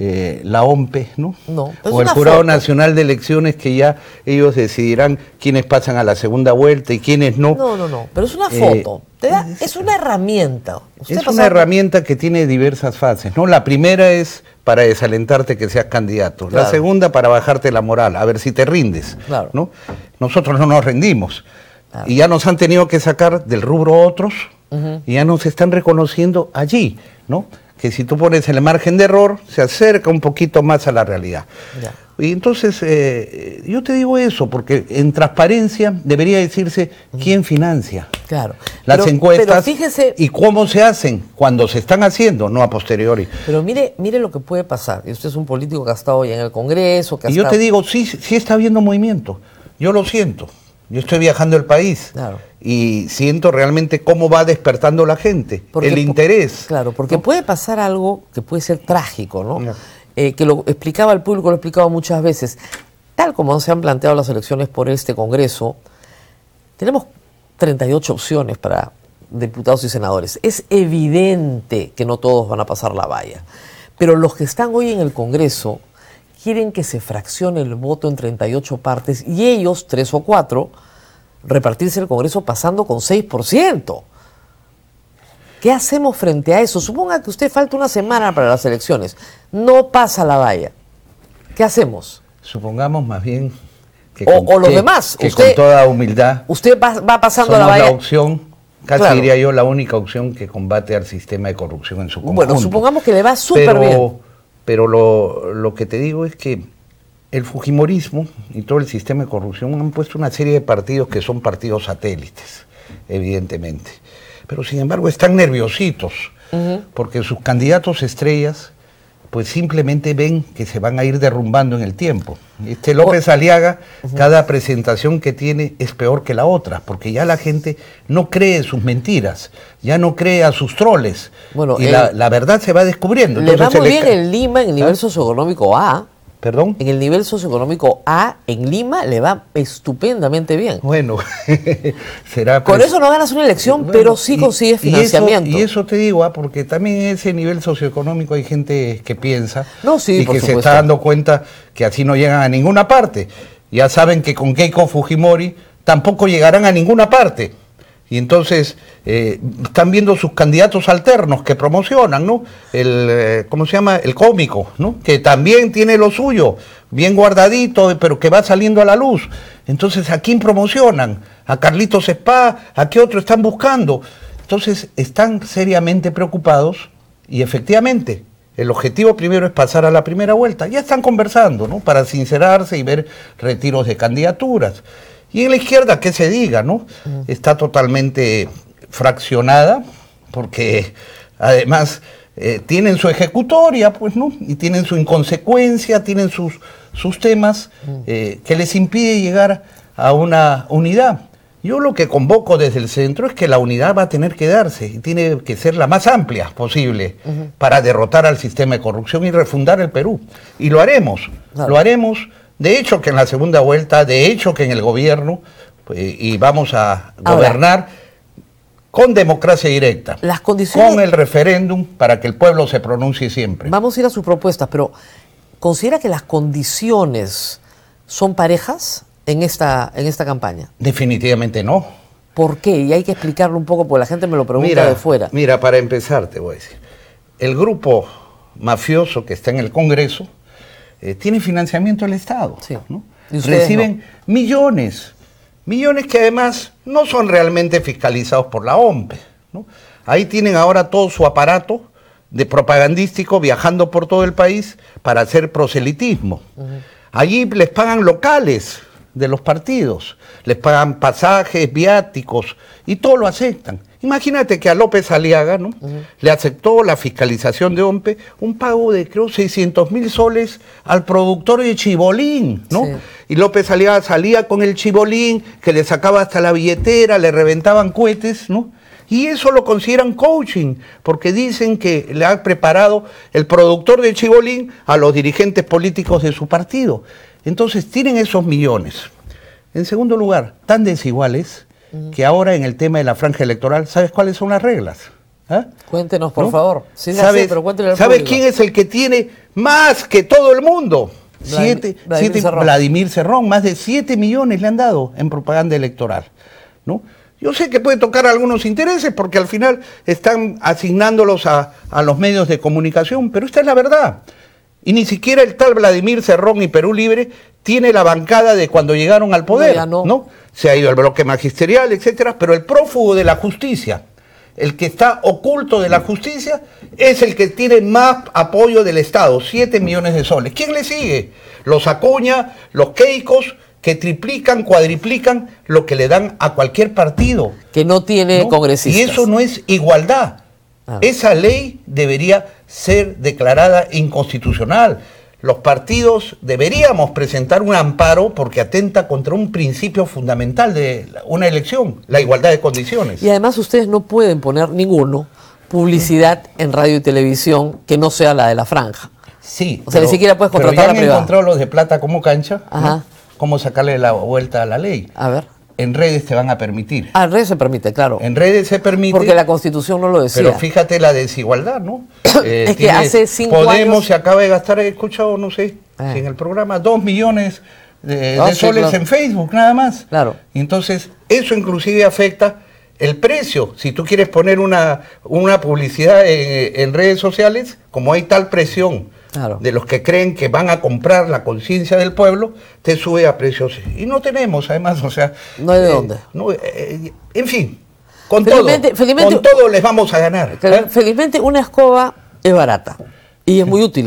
la OMPE, ¿no? No, pero O es el una Jurado foto. Nacional de Elecciones, que ya ellos decidirán quiénes pasan a la segunda vuelta y quiénes no. No. Pero es una foto. Es una herramienta. Usted Es pasa- una herramienta que tiene diversas fases, ¿no? La primera es para desalentarte que seas candidato. Claro. La segunda para bajarte la moral, a ver si te rindes, Claro. ¿no? Nosotros no nos rendimos. Claro. Y ya nos han tenido que sacar del rubro otros y ya nos están reconociendo allí, ¿no? Que si tú pones el margen de error, se acerca un poquito más a la realidad. Ya. Y entonces, yo te digo eso, porque en transparencia debería decirse quién financia Claro. las Pero encuestas fíjese, y cómo se hacen cuando se están haciendo, no a posteriori. pero mire lo que puede pasar. Y usted es un político que ha estado ya en el Congreso, que ha Y yo estado... te digo, sí está habiendo movimiento, yo lo siento. Yo estoy viajando el país Claro. y siento realmente cómo va despertando la gente, Porque el interés. Claro, porque puede pasar algo que puede ser trágico, ¿no? Ya. Que lo explicaba el público, lo he explicado muchas veces. Tal como se han planteado las elecciones por este Congreso, tenemos 38 opciones para diputados y senadores. Es evidente que no todos van a pasar la valla. Pero los que están hoy en el Congreso quieren que se fraccione el voto en 38 partes y ellos, 3 o 4, repartirse el Congreso pasando con 6%. ¿Qué hacemos frente a eso? Suponga que usted falta una semana para las elecciones. No pasa la valla. ¿Qué hacemos? Supongamos más bien que O los demás. que Usted- con toda humildad Usted va pasando somos la valla. la opción, casi Claro. diría yo, la única opción que combate al sistema de corrupción en su conjunto. Bueno, supongamos que le va súper bien. Pero lo que te digo es que el fujimorismo y todo el sistema de corrupción han puesto una serie de partidos que son partidos satélites, evidentemente. Pero sin embargo están nerviositos, porque sus candidatos estrellas pues simplemente ven que se van a ir derrumbando en el tiempo. López Aliaga, cada presentación que tiene es peor que la otra, porque ya la gente no cree sus mentiras, ya no cree a sus troles, y la verdad se va descubriendo. Le va muy bien en Lima, en el nivel socioeconómico A. ¿Perdón? En el nivel socioeconómico A, en Lima, le va estupendamente bien. Bueno, será... Con eso no ganas una elección, pero sí consigues financiamiento. Y eso te digo, porque también en ese nivel socioeconómico hay gente que piensa y que se está dando cuenta que así no llegan a ninguna parte. Ya saben que con Keiko Fujimori tampoco llegarán a ninguna parte. Y entonces están viendo sus candidatos alternos que promocionan, ¿no? ¿Cómo se llama? El cómico, ¿no? Que también tiene lo suyo, bien guardadito, pero que va saliendo a la luz. Entonces, ¿a quién promocionan? ¿A Carlitos Spa? ¿A qué otro están buscando? Entonces, están seriamente preocupados y efectivamente, el objetivo primero es pasar a la primera vuelta. Ya están conversando, ¿no? Para sincerarse y ver retiros de candidaturas. Y en la izquierda, ¿qué se diga, no? Está totalmente fraccionada, porque además tienen su ejecutoria, pues, ¿no? Y tienen su inconsecuencia, tienen sus temas que les impide llegar a una unidad. Yo lo que convoco desde el centro es que la unidad va a tener que darse, y tiene que ser la más amplia posible para derrotar al sistema de corrupción y refundar el Perú. Y lo haremos, lo haremos. De hecho que en la segunda vuelta, de hecho que en el gobierno, y vamos a gobernar con democracia directa, las condiciones, con el referéndum para que el pueblo se pronuncie siempre. Vamos a ir a sus propuestas, pero ¿considera que las condiciones son parejas en esta campaña? Definitivamente no. ¿Por qué? Y hay que explicarlo un poco porque la gente me lo pregunta de fuera. Mira, para empezar te voy a decir, el grupo mafioso que está en el Congreso tiene financiamiento del Estado, ¿no? Reciben millones que además no son realmente fiscalizados por la OMPE, ¿no? Ahí tienen ahora todo su aparato de propagandístico viajando por todo el país para hacer proselitismo. Allí les pagan locales de los partidos, les pagan pasajes, viáticos y todo lo aceptan. Imagínate que a López Aliaga, ¿no? Le aceptó la fiscalización de OMPE un pago de, creo, 600.000 soles al productor de chibolín, ¿no? Sí. Y López Aliaga salía con el chibolín, que le sacaba hasta la billetera, le reventaban cohetes, ¿no? Y eso lo consideran coaching, porque dicen que le ha preparado el productor de chibolín a los dirigentes políticos de su partido. Entonces tienen esos millones. En segundo lugar, tan desiguales que ahora en el tema de la franja electoral, ¿sabes cuáles son las reglas? ¿Ah? Cuéntenos, por favor. Sí, ¿Sabes, pero cuéntenle al ¿sabes público. quién es el que tiene más que todo el mundo? Vladimir Cerrón. Más de 7 millones le han dado en propaganda electoral, ¿no? Yo sé que puede tocar algunos intereses porque al final están asignándolos a los medios de comunicación, pero esta es la verdad. Y ni siquiera el tal Vladimir Cerrón y Perú Libre tiene la bancada de cuando llegaron al poder, ¿no? Se ha ido al bloque magisterial, etcétera, pero el prófugo de la justicia, el que está oculto de la justicia, es el que tiene más apoyo del Estado, 7 millones de soles. ¿Quién le sigue? Los Acuña, los Keikos, que triplican, cuadriplican lo que le dan a cualquier partido. Que no tiene congresistas. Y eso no es igualdad. Esa ley debería ser declarada inconstitucional. Los partidos deberíamos presentar un amparo porque atenta contra un principio fundamental de una elección, la igualdad de condiciones. Y además ustedes no pueden poner publicidad en radio y televisión que no sea la de la franja. Sí. O sea, ni siquiera puedes contratar a la privada. Pero ya han encontrado los de plata como cancha, ¿no? Cómo sacarle la vuelta a la ley. A ver. En redes te van a permitir. En redes se permite, claro. En redes se permite. Porque la Constitución no lo decía. Pero fíjate la desigualdad, ¿no? Es que hace 5 años... Podemos se acaba de gastar, he escuchado, no sé, si en el programa, 2 millones de soles en Facebook, nada más. Claro. Entonces, eso inclusive afecta el precio. Si tú quieres poner una publicidad en redes sociales, como hay tal presión de los que creen que van a comprar la conciencia del pueblo, te sube a precios. Y no tenemos, además, o sea... No hay de dónde. En fin, con todo les vamos a ganar. Felizmente una escoba es barata y es muy útil.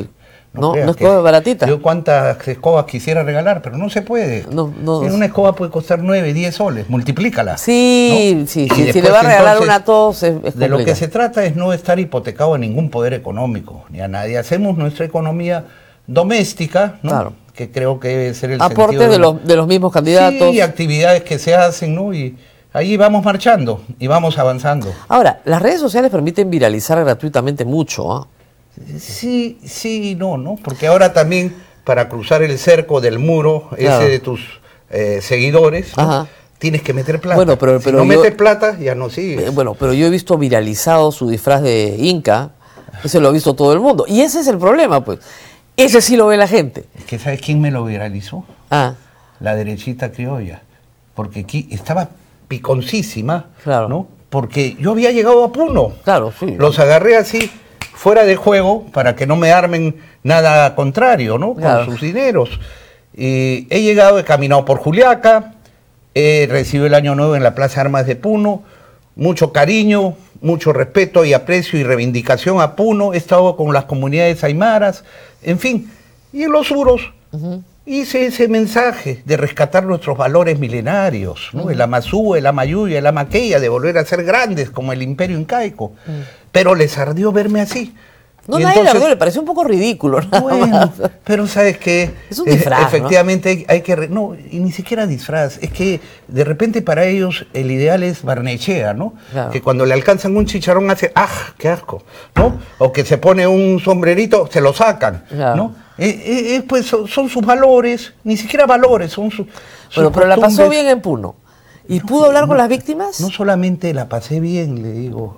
No creas escoba baratita. Yo cuántas escobas quisiera regalar, pero no se puede. No. Una escoba puede costar 9, 10 soles, multiplícala. Sí, ¿no? sí, Y si después, le va a regalar entonces, una a todos es de lo que complicado. se trata es no estar hipotecado a ningún poder económico, ni a nadie. Hacemos nuestra economía doméstica, ¿no? Claro. Que creo que debe ser el Aportes sentido de los mismos candidatos. Sí, actividades que se hacen, ¿no? Y ahí vamos marchando y vamos avanzando. Ahora, las redes sociales permiten viralizar gratuitamente mucho, ¿ah? Sí, sí, no, porque ahora también para cruzar el cerco del muro, Claro. ese de tus seguidores, ¿no? Ajá. Tienes que meter plata. Bueno, pero si no yo- metes plata, ya no sigues. Bueno, pero yo he visto viralizado su disfraz de Inca, ese lo ha visto todo el mundo. Y ese es el problema, pues. Ese sí lo ve la gente. Es que ¿sabes quién me lo viralizó? Ah, La derechita criolla. Porque aquí estaba piconcísima, Claro. ¿no? Porque yo había llegado a Puno. claro, sí. Los agarré así, fuera de juego, para que no me armen nada contrario, ¿no? Claro. Con sus dineros. Y he llegado, he caminado por Juliaca, he recibido el Año Nuevo en la Plaza Armas de Puno, mucho cariño, mucho respeto y aprecio y reivindicación a Puno, he estado con las comunidades aymaras, en fin, y en los suros hice ese mensaje de rescatar nuestros valores milenarios, ¿no? El Amazú, el Amayuya, el Amaqueya, de volver a ser grandes como el imperio incaico, pero les ardió verme así. No, Y nadie entonces- le ardió, le pareció un poco ridículo. nada bueno, más. pero sabes que Es un disfraz, efectivamente hay que no, y ni siquiera disfraz, es que de repente para ellos el ideal es Barnechea, ¿no? Claro. Que cuando le alcanzan un chicharrón hace ¡ah, qué asco! ¿No? O que se pone un sombrerito, se lo sacan, Claro. ¿no? Pues son sus valores, ni siquiera valores, son sus Bueno, pero la pasó costumbres. bien en Puno. ¿Y pudo hablar con las víctimas? No solamente la pasé bien, le digo,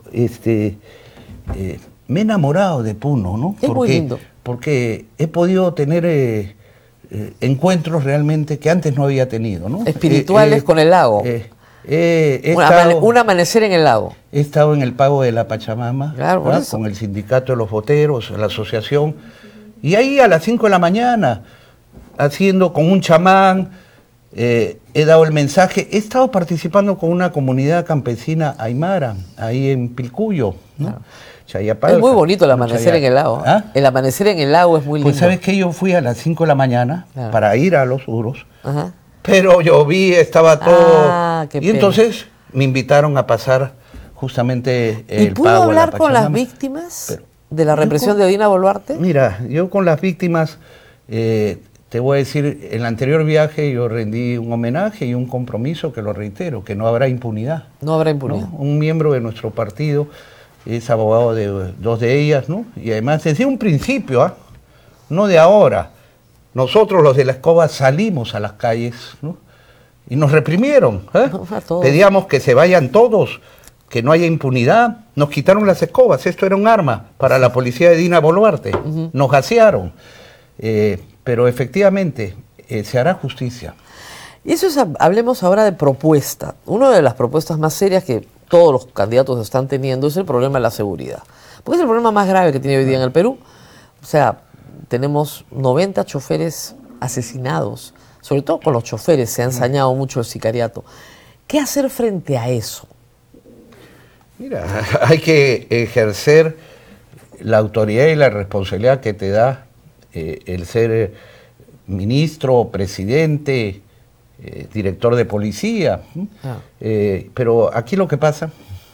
me he enamorado de Puno, ¿no? Es muy lindo. Porque he podido tener encuentros realmente que antes no había tenido, ¿no? Espirituales con el lago. Un amanecer en el lago. He estado en el pago de la Pachamama, Claro, por ¿verdad? eso. Con el sindicato de los boteros, la asociación, y ahí a las 5 de la mañana, haciendo con un chamán, he dado el mensaje, he estado participando con una comunidad campesina aymara, ahí en Pilcuyo, ¿no? Chayapalca, Es muy bonito el ¿no? amanecer en el lago. ¿Ah? El amanecer en el lago es muy lindo. Pues sabes que yo fui a las 5 de la mañana Claro. para ir a los Uros, Ajá. pero lloví, estaba todo... Ah, qué y pena. entonces me invitaron a pasar justamente ¿Y el pudo pago de la hablar con las Pachamama. víctimas Pero- de la represión de Dina Boluarte? Mira, yo con las víctimas, te voy a decir, en el anterior viaje yo rendí un homenaje y un compromiso que lo reitero, que no habrá impunidad. No habrá impunidad. ¿no? Un miembro de nuestro partido es abogado de dos de ellas, ¿no? Y además desde un principio, ¿ah? No de ahora. Nosotros los de la escoba salimos a las calles, ¿no? Y nos reprimieron, ¿eh? A todos. Pedíamos que se vayan todos, que no haya impunidad. Nos quitaron las escobas, esto era un arma para la policía de Dina Boluarte. Nos gasearon. Pero efectivamente se hará justicia. Y eso es, hablemos ahora de propuesta. Una de las propuestas más serias que todos los candidatos están teniendo es el problema de la seguridad. Porque es el problema más grave que tiene hoy día en el Perú. O sea, tenemos 90 choferes asesinados. Sobre todo con los choferes se ha ensañado mucho el sicariato. ¿Qué hacer frente a eso? Mira, hay que ejercer la autoridad y la responsabilidad que te da el ser ministro, presidente, director de policía. Ah. Pero aquí lo que pasa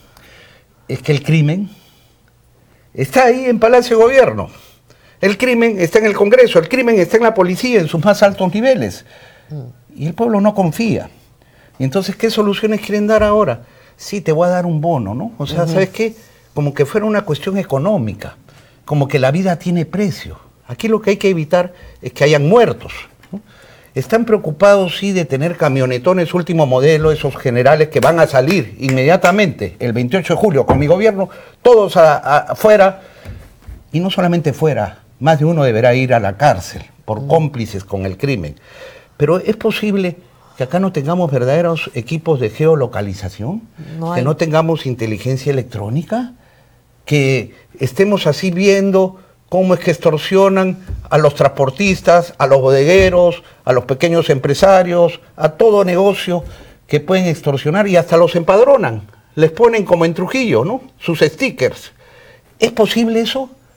es que el crimen está ahí en Palacio de Gobierno. El crimen está en el Congreso, el crimen está en la policía, en sus más altos niveles. Y el pueblo no confía. Y entonces, ¿qué soluciones quieren dar ahora? Sí, te voy a dar un bono, ¿no? O sea, ¿sabes qué? Como que fuera una cuestión económica, como que la vida tiene precio. Aquí lo que hay que evitar es que hayan muertos, ¿no? Están preocupados, sí, de tener camionetones último modelo, esos generales que van a salir inmediatamente, el 28 de julio, con mi gobierno, todos afuera, y no solamente fuera, más de uno deberá ir a la cárcel por cómplices con el crimen. Pero es posible que acá no tengamos verdaderos equipos de geolocalización, No que hay. no tengamos inteligencia electrónica, que estemos así viendo cómo es que extorsionan a los transportistas, a los bodegueros, a los pequeños empresarios, a todo negocio que pueden extorsionar y hasta los empadronan. Les ponen como en Trujillo, ¿no? Sus stickers. ¿Es posible eso?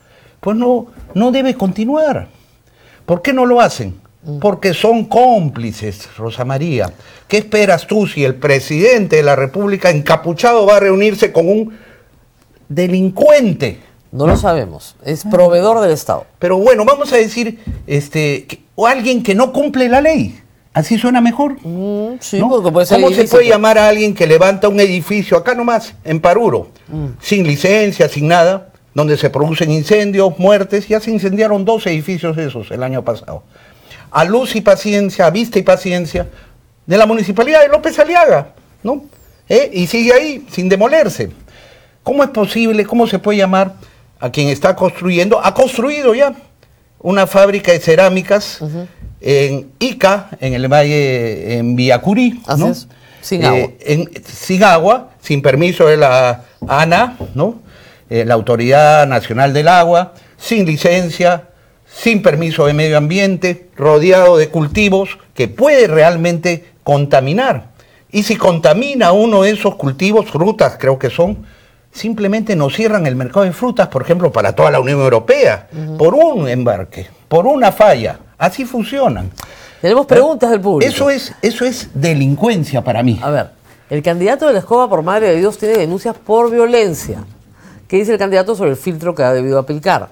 pues no debe continuar. ¿Por qué no lo hacen? Porque son cómplices, Rosa María. ¿Qué esperas tú si el presidente de la República encapuchado va a reunirse con un delincuente? No lo sabemos. Es proveedor del Estado. Pero bueno, vamos a decir, o alguien que no cumple la ley. ¿Así suena mejor? Sí, ¿no? porque puede ser ¿Cómo se ilícito. puede llamar a alguien que levanta un edificio acá nomás, en Paruro, sin licencia, sin nada, donde se producen incendios, muertes? Ya se incendiaron 2 edificios esos el año pasado. A luz y paciencia, a vista y paciencia, de la Municipalidad de López Aliaga, ¿no? Y sigue ahí, sin demolerse. ¿Cómo es posible, cómo se puede llamar a quien está construyendo? Ha construido ya una fábrica de cerámicas en Ica, en el Valle, en Villacurí, Así ¿no? es. Sin agua. Sin agua, sin permiso de la ANA, ¿no? La Autoridad Nacional del Agua, sin licencia, sin permiso de medio ambiente, rodeado de cultivos que puede realmente contaminar. Y si contamina uno de esos cultivos, frutas creo que son, simplemente nos cierran el mercado de frutas, por ejemplo, para toda la Unión Europea, por un embarque, por una falla. Así funcionan. Tenemos preguntas del público. Eso es delincuencia para mí. A ver, el candidato de la escoba por Madre de Dios tiene denuncias por violencia. ¿Qué dice el candidato sobre el filtro que ha debido aplicar?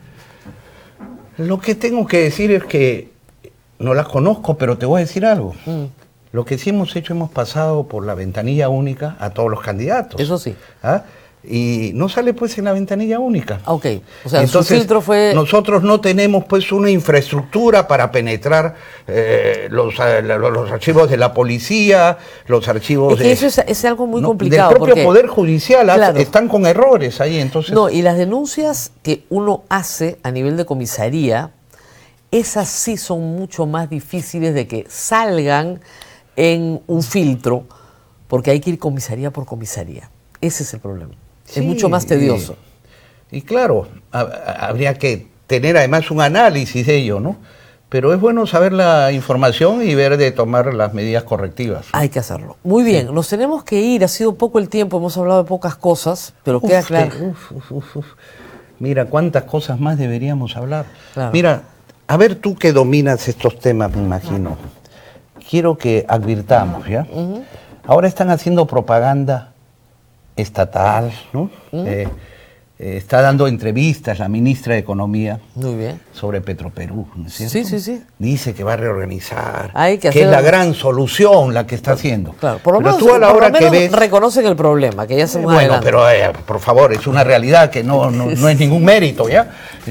Lo que tengo que decir es que no las conozco, pero te voy a decir algo. Lo que sí hemos hecho, hemos pasado por la ventanilla única a todos los candidatos. Eso sí. ¿Ah? Y no sale pues en la ventanilla única. Ok, o sea, entonces, su filtro fue... nosotros no tenemos pues una infraestructura para penetrar los archivos de la policía, los archivos Es que eso es algo muy no, complicado. del propio porque, Poder Judicial, claro, están con errores ahí, entonces... No, y las denuncias que uno hace a nivel de comisaría, esas sí son mucho más difíciles de que salgan en un filtro, porque hay que ir comisaría por comisaría. Ese es el problema. Sí, es mucho más tedioso. Y claro, habría que tener además un análisis de ello, ¿no? Pero es bueno saber la información y ver de tomar las medidas correctivas. Hay que hacerlo. Muy bien, nos tenemos que ir. Ha sido poco el tiempo, hemos hablado de pocas cosas, pero queda claro. Mira, cuántas cosas más deberíamos hablar. Claro. Mira, a ver tú que dominas estos temas, me imagino. Quiero que advirtamos, ¿ya? Ahora están haciendo propaganda estatal, ¿no? Está dando entrevistas la ministra de Economía Muy bien. sobre Petroperú, ¿no es cierto? Sí, sí, sí. Dice que va a reorganizar, Hay que que es hacer- la gran solución la que está haciendo. Claro, por lo Pero menos, tú a la por hora lo menos que ves... reconocen el problema, que ya se Bueno, pero por favor, es una realidad que no es ningún mérito, ¿ya?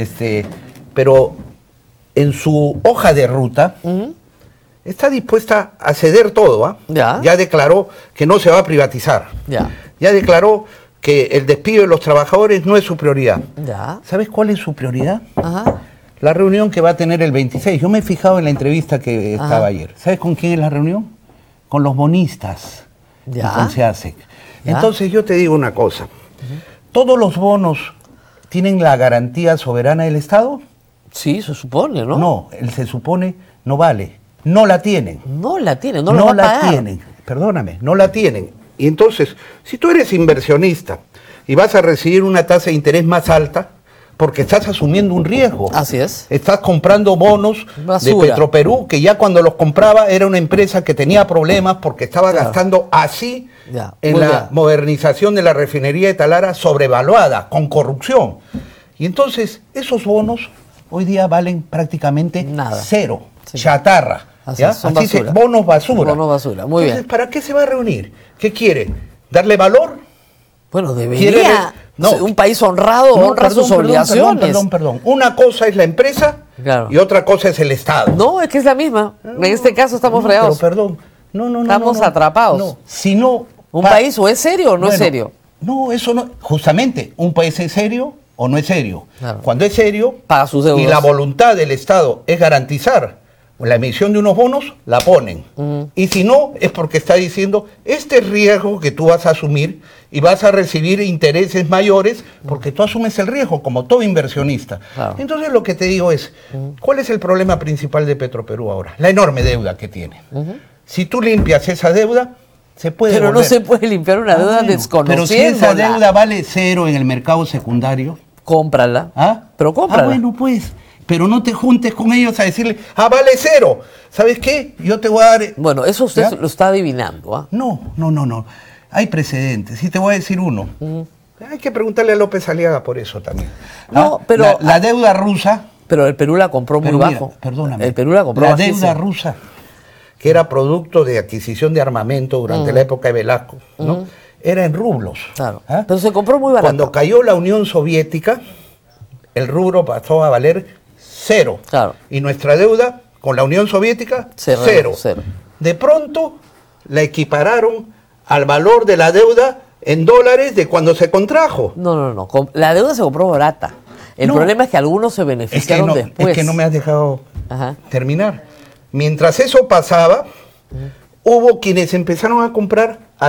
Pero en su hoja de ruta está dispuesta a ceder todo, ¿ah? Ya. Declaró que no se va a privatizar. Ya declaró que el despido de los trabajadores no es su prioridad. Ya. ¿Sabes cuál es su prioridad? Ajá. La reunión que va a tener el 26. Yo me he fijado en la entrevista que estaba Ajá. ayer. ¿Sabes con quién es la reunión? Con los bonistas. Ya. Con SEASEC. Ya. Entonces yo te digo una cosa. ¿Todos los bonos tienen la garantía soberana del Estado? Sí, se supone, ¿no? No, se supone no vale. No la tienen. No la tienen, no la va a la pagar. tienen. Perdóname, no la tienen. Y entonces, si tú eres inversionista y vas a recibir una tasa de interés más alta, porque estás asumiendo un riesgo. Así es. Estás comprando bonos Basura. de Petroperú, que ya cuando los compraba era una empresa que tenía problemas porque estaba Claro. gastando así Ya, en muy la bien. modernización de la refinería de Talara, sobrevaluada, con corrupción. Y entonces, esos bonos hoy día valen prácticamente Nada. cero, Sí. chatarra. Así ¿ya? es, son Así basura. bonos basura. Bonos basura, muy Entonces, bien. ¿para qué se va a reunir? ¿Qué quiere? ¿Darle valor? Bueno, ¿Quiere debería. no. Un país honrado No, honra sus obligaciones. Perdón. Una cosa es la empresa Claro. y otra cosa es el Estado. No, es que es la misma. En este caso estamos No, fregados. Pero perdón. No. Estamos atrapados. No, si no... ¿Un país o es serio o no es Bueno, serio? No, eso no... Justamente, un país es serio o no es serio. Claro. Cuando es serio Paga sus deudas. y la voluntad del Estado es garantizar la emisión de unos bonos, la ponen. Y si no, es porque está diciendo, este es riesgo que tú vas a asumir y vas a recibir intereses mayores porque tú asumes el riesgo, como todo inversionista. Claro. Entonces lo que te digo es, ¿cuál es el problema principal de Petroperú ahora? La enorme deuda que tiene. Si tú limpias esa deuda, se puede Pero no volver. se puede limpiar una deuda Bueno, desconociéndola. pero si esa deuda vale cero en el mercado secundario, Cómprala. ¿Ah? Pero cómprala. Ah, bueno, pues. Pero no te juntes con ellos a decirle, vale 0. ¿Sabes qué? Yo te voy a dar... Bueno, eso usted ¿Ya? lo está adivinando, ¿ah? No. Hay precedentes. Y te voy a decir uno. Hay que preguntarle a López Aliaga por eso también. No, pero- La deuda rusa... Pero el Perú la compró muy Pero mira, bajo. perdóname. El Perú la compró La bajísimo. deuda rusa, que era producto de adquisición de armamento durante la época de Velasco, ¿no? Era en rublos. Claro. ¿Ah? Pero se compró muy barato. Cuando cayó la Unión Soviética, el rublo pasó a valer 0. Claro. Y nuestra deuda con la Unión Soviética, Cero, 0. cero. De pronto la equipararon al valor de la deuda en dólares de cuando se contrajo. No. La deuda se compró barata. El No. problema es que algunos se beneficiaron después. Es que no me has dejado Ajá. terminar. Mientras eso pasaba, hubo quienes empezaron a comprar a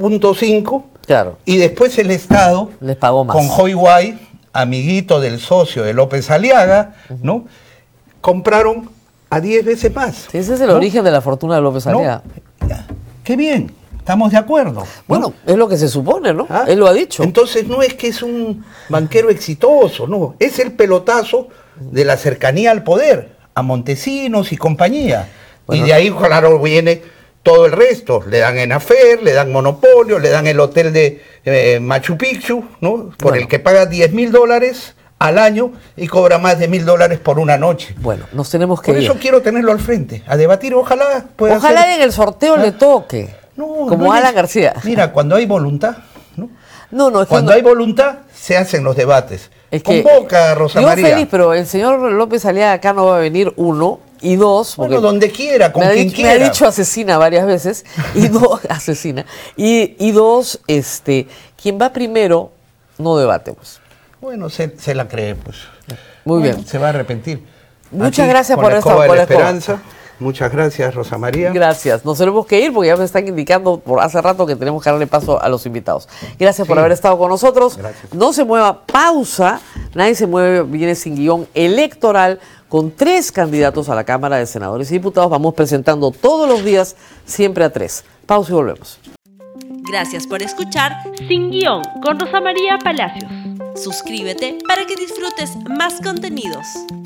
0.5 Claro. y después el Estado, Les pagó más. con Joy Guay, amiguito del socio de López Aliaga, ¿no? Compraron a 10 veces más. Sí, ese es el ¿no? origen de la fortuna de López ¿No? Aliaga. Ya. Qué bien, estamos de acuerdo. ¿no? Bueno, es lo que se supone, ¿no? ¿Ah? Él lo ha dicho. Entonces no es que es un banquero exitoso, no, es el pelotazo de la cercanía al poder, a Montesinos y compañía. Bueno. Y de ahí, claro, viene todo el resto. Le dan Enafer, le dan monopolio, le dan el hotel de Machu Picchu, ¿no? Por Bueno. el que paga $10.000 al año y cobra más de $1.000 por una noche. Bueno, nos tenemos que Por ir. eso quiero tenerlo al frente, a debatir, ojalá pueda Ojalá ser- en el sorteo le toque. No, como no es- Alan García. Mira, cuando hay voluntad, ¿no? No, es que Cuando no- hay voluntad, se hacen los debates. es que Convoca a Rosa yo María. feliz, pero el señor López Aliaga acá no va a venir, uno, y dos, porque Bueno, donde quiera, con me ha quien dicho, quiera. me ha dicho asesina varias veces, y dos, asesina, y dos, quien va primero no debate, pues. Bueno, se la cree, pues. Muy Bueno, bien. se va a arrepentir. Muchas Aquí, gracias con por la esta- escoba de por la la escoba. esperanza. Muchas gracias, Rosa María. Gracias. Nos tenemos que ir porque ya me están indicando por hace rato que tenemos que darle paso a los invitados. Gracias por Sí. haber estado con nosotros. Gracias. No se mueva, pausa. Nadie se mueve, viene Sin Guión electoral con 3 candidatos a la Cámara de Senadores y Diputados. Vamos presentando todos los días, siempre a 3. Pausa y volvemos. Gracias por escuchar Sin Guión con Rosa María Palacios. Suscríbete para que disfrutes más contenidos.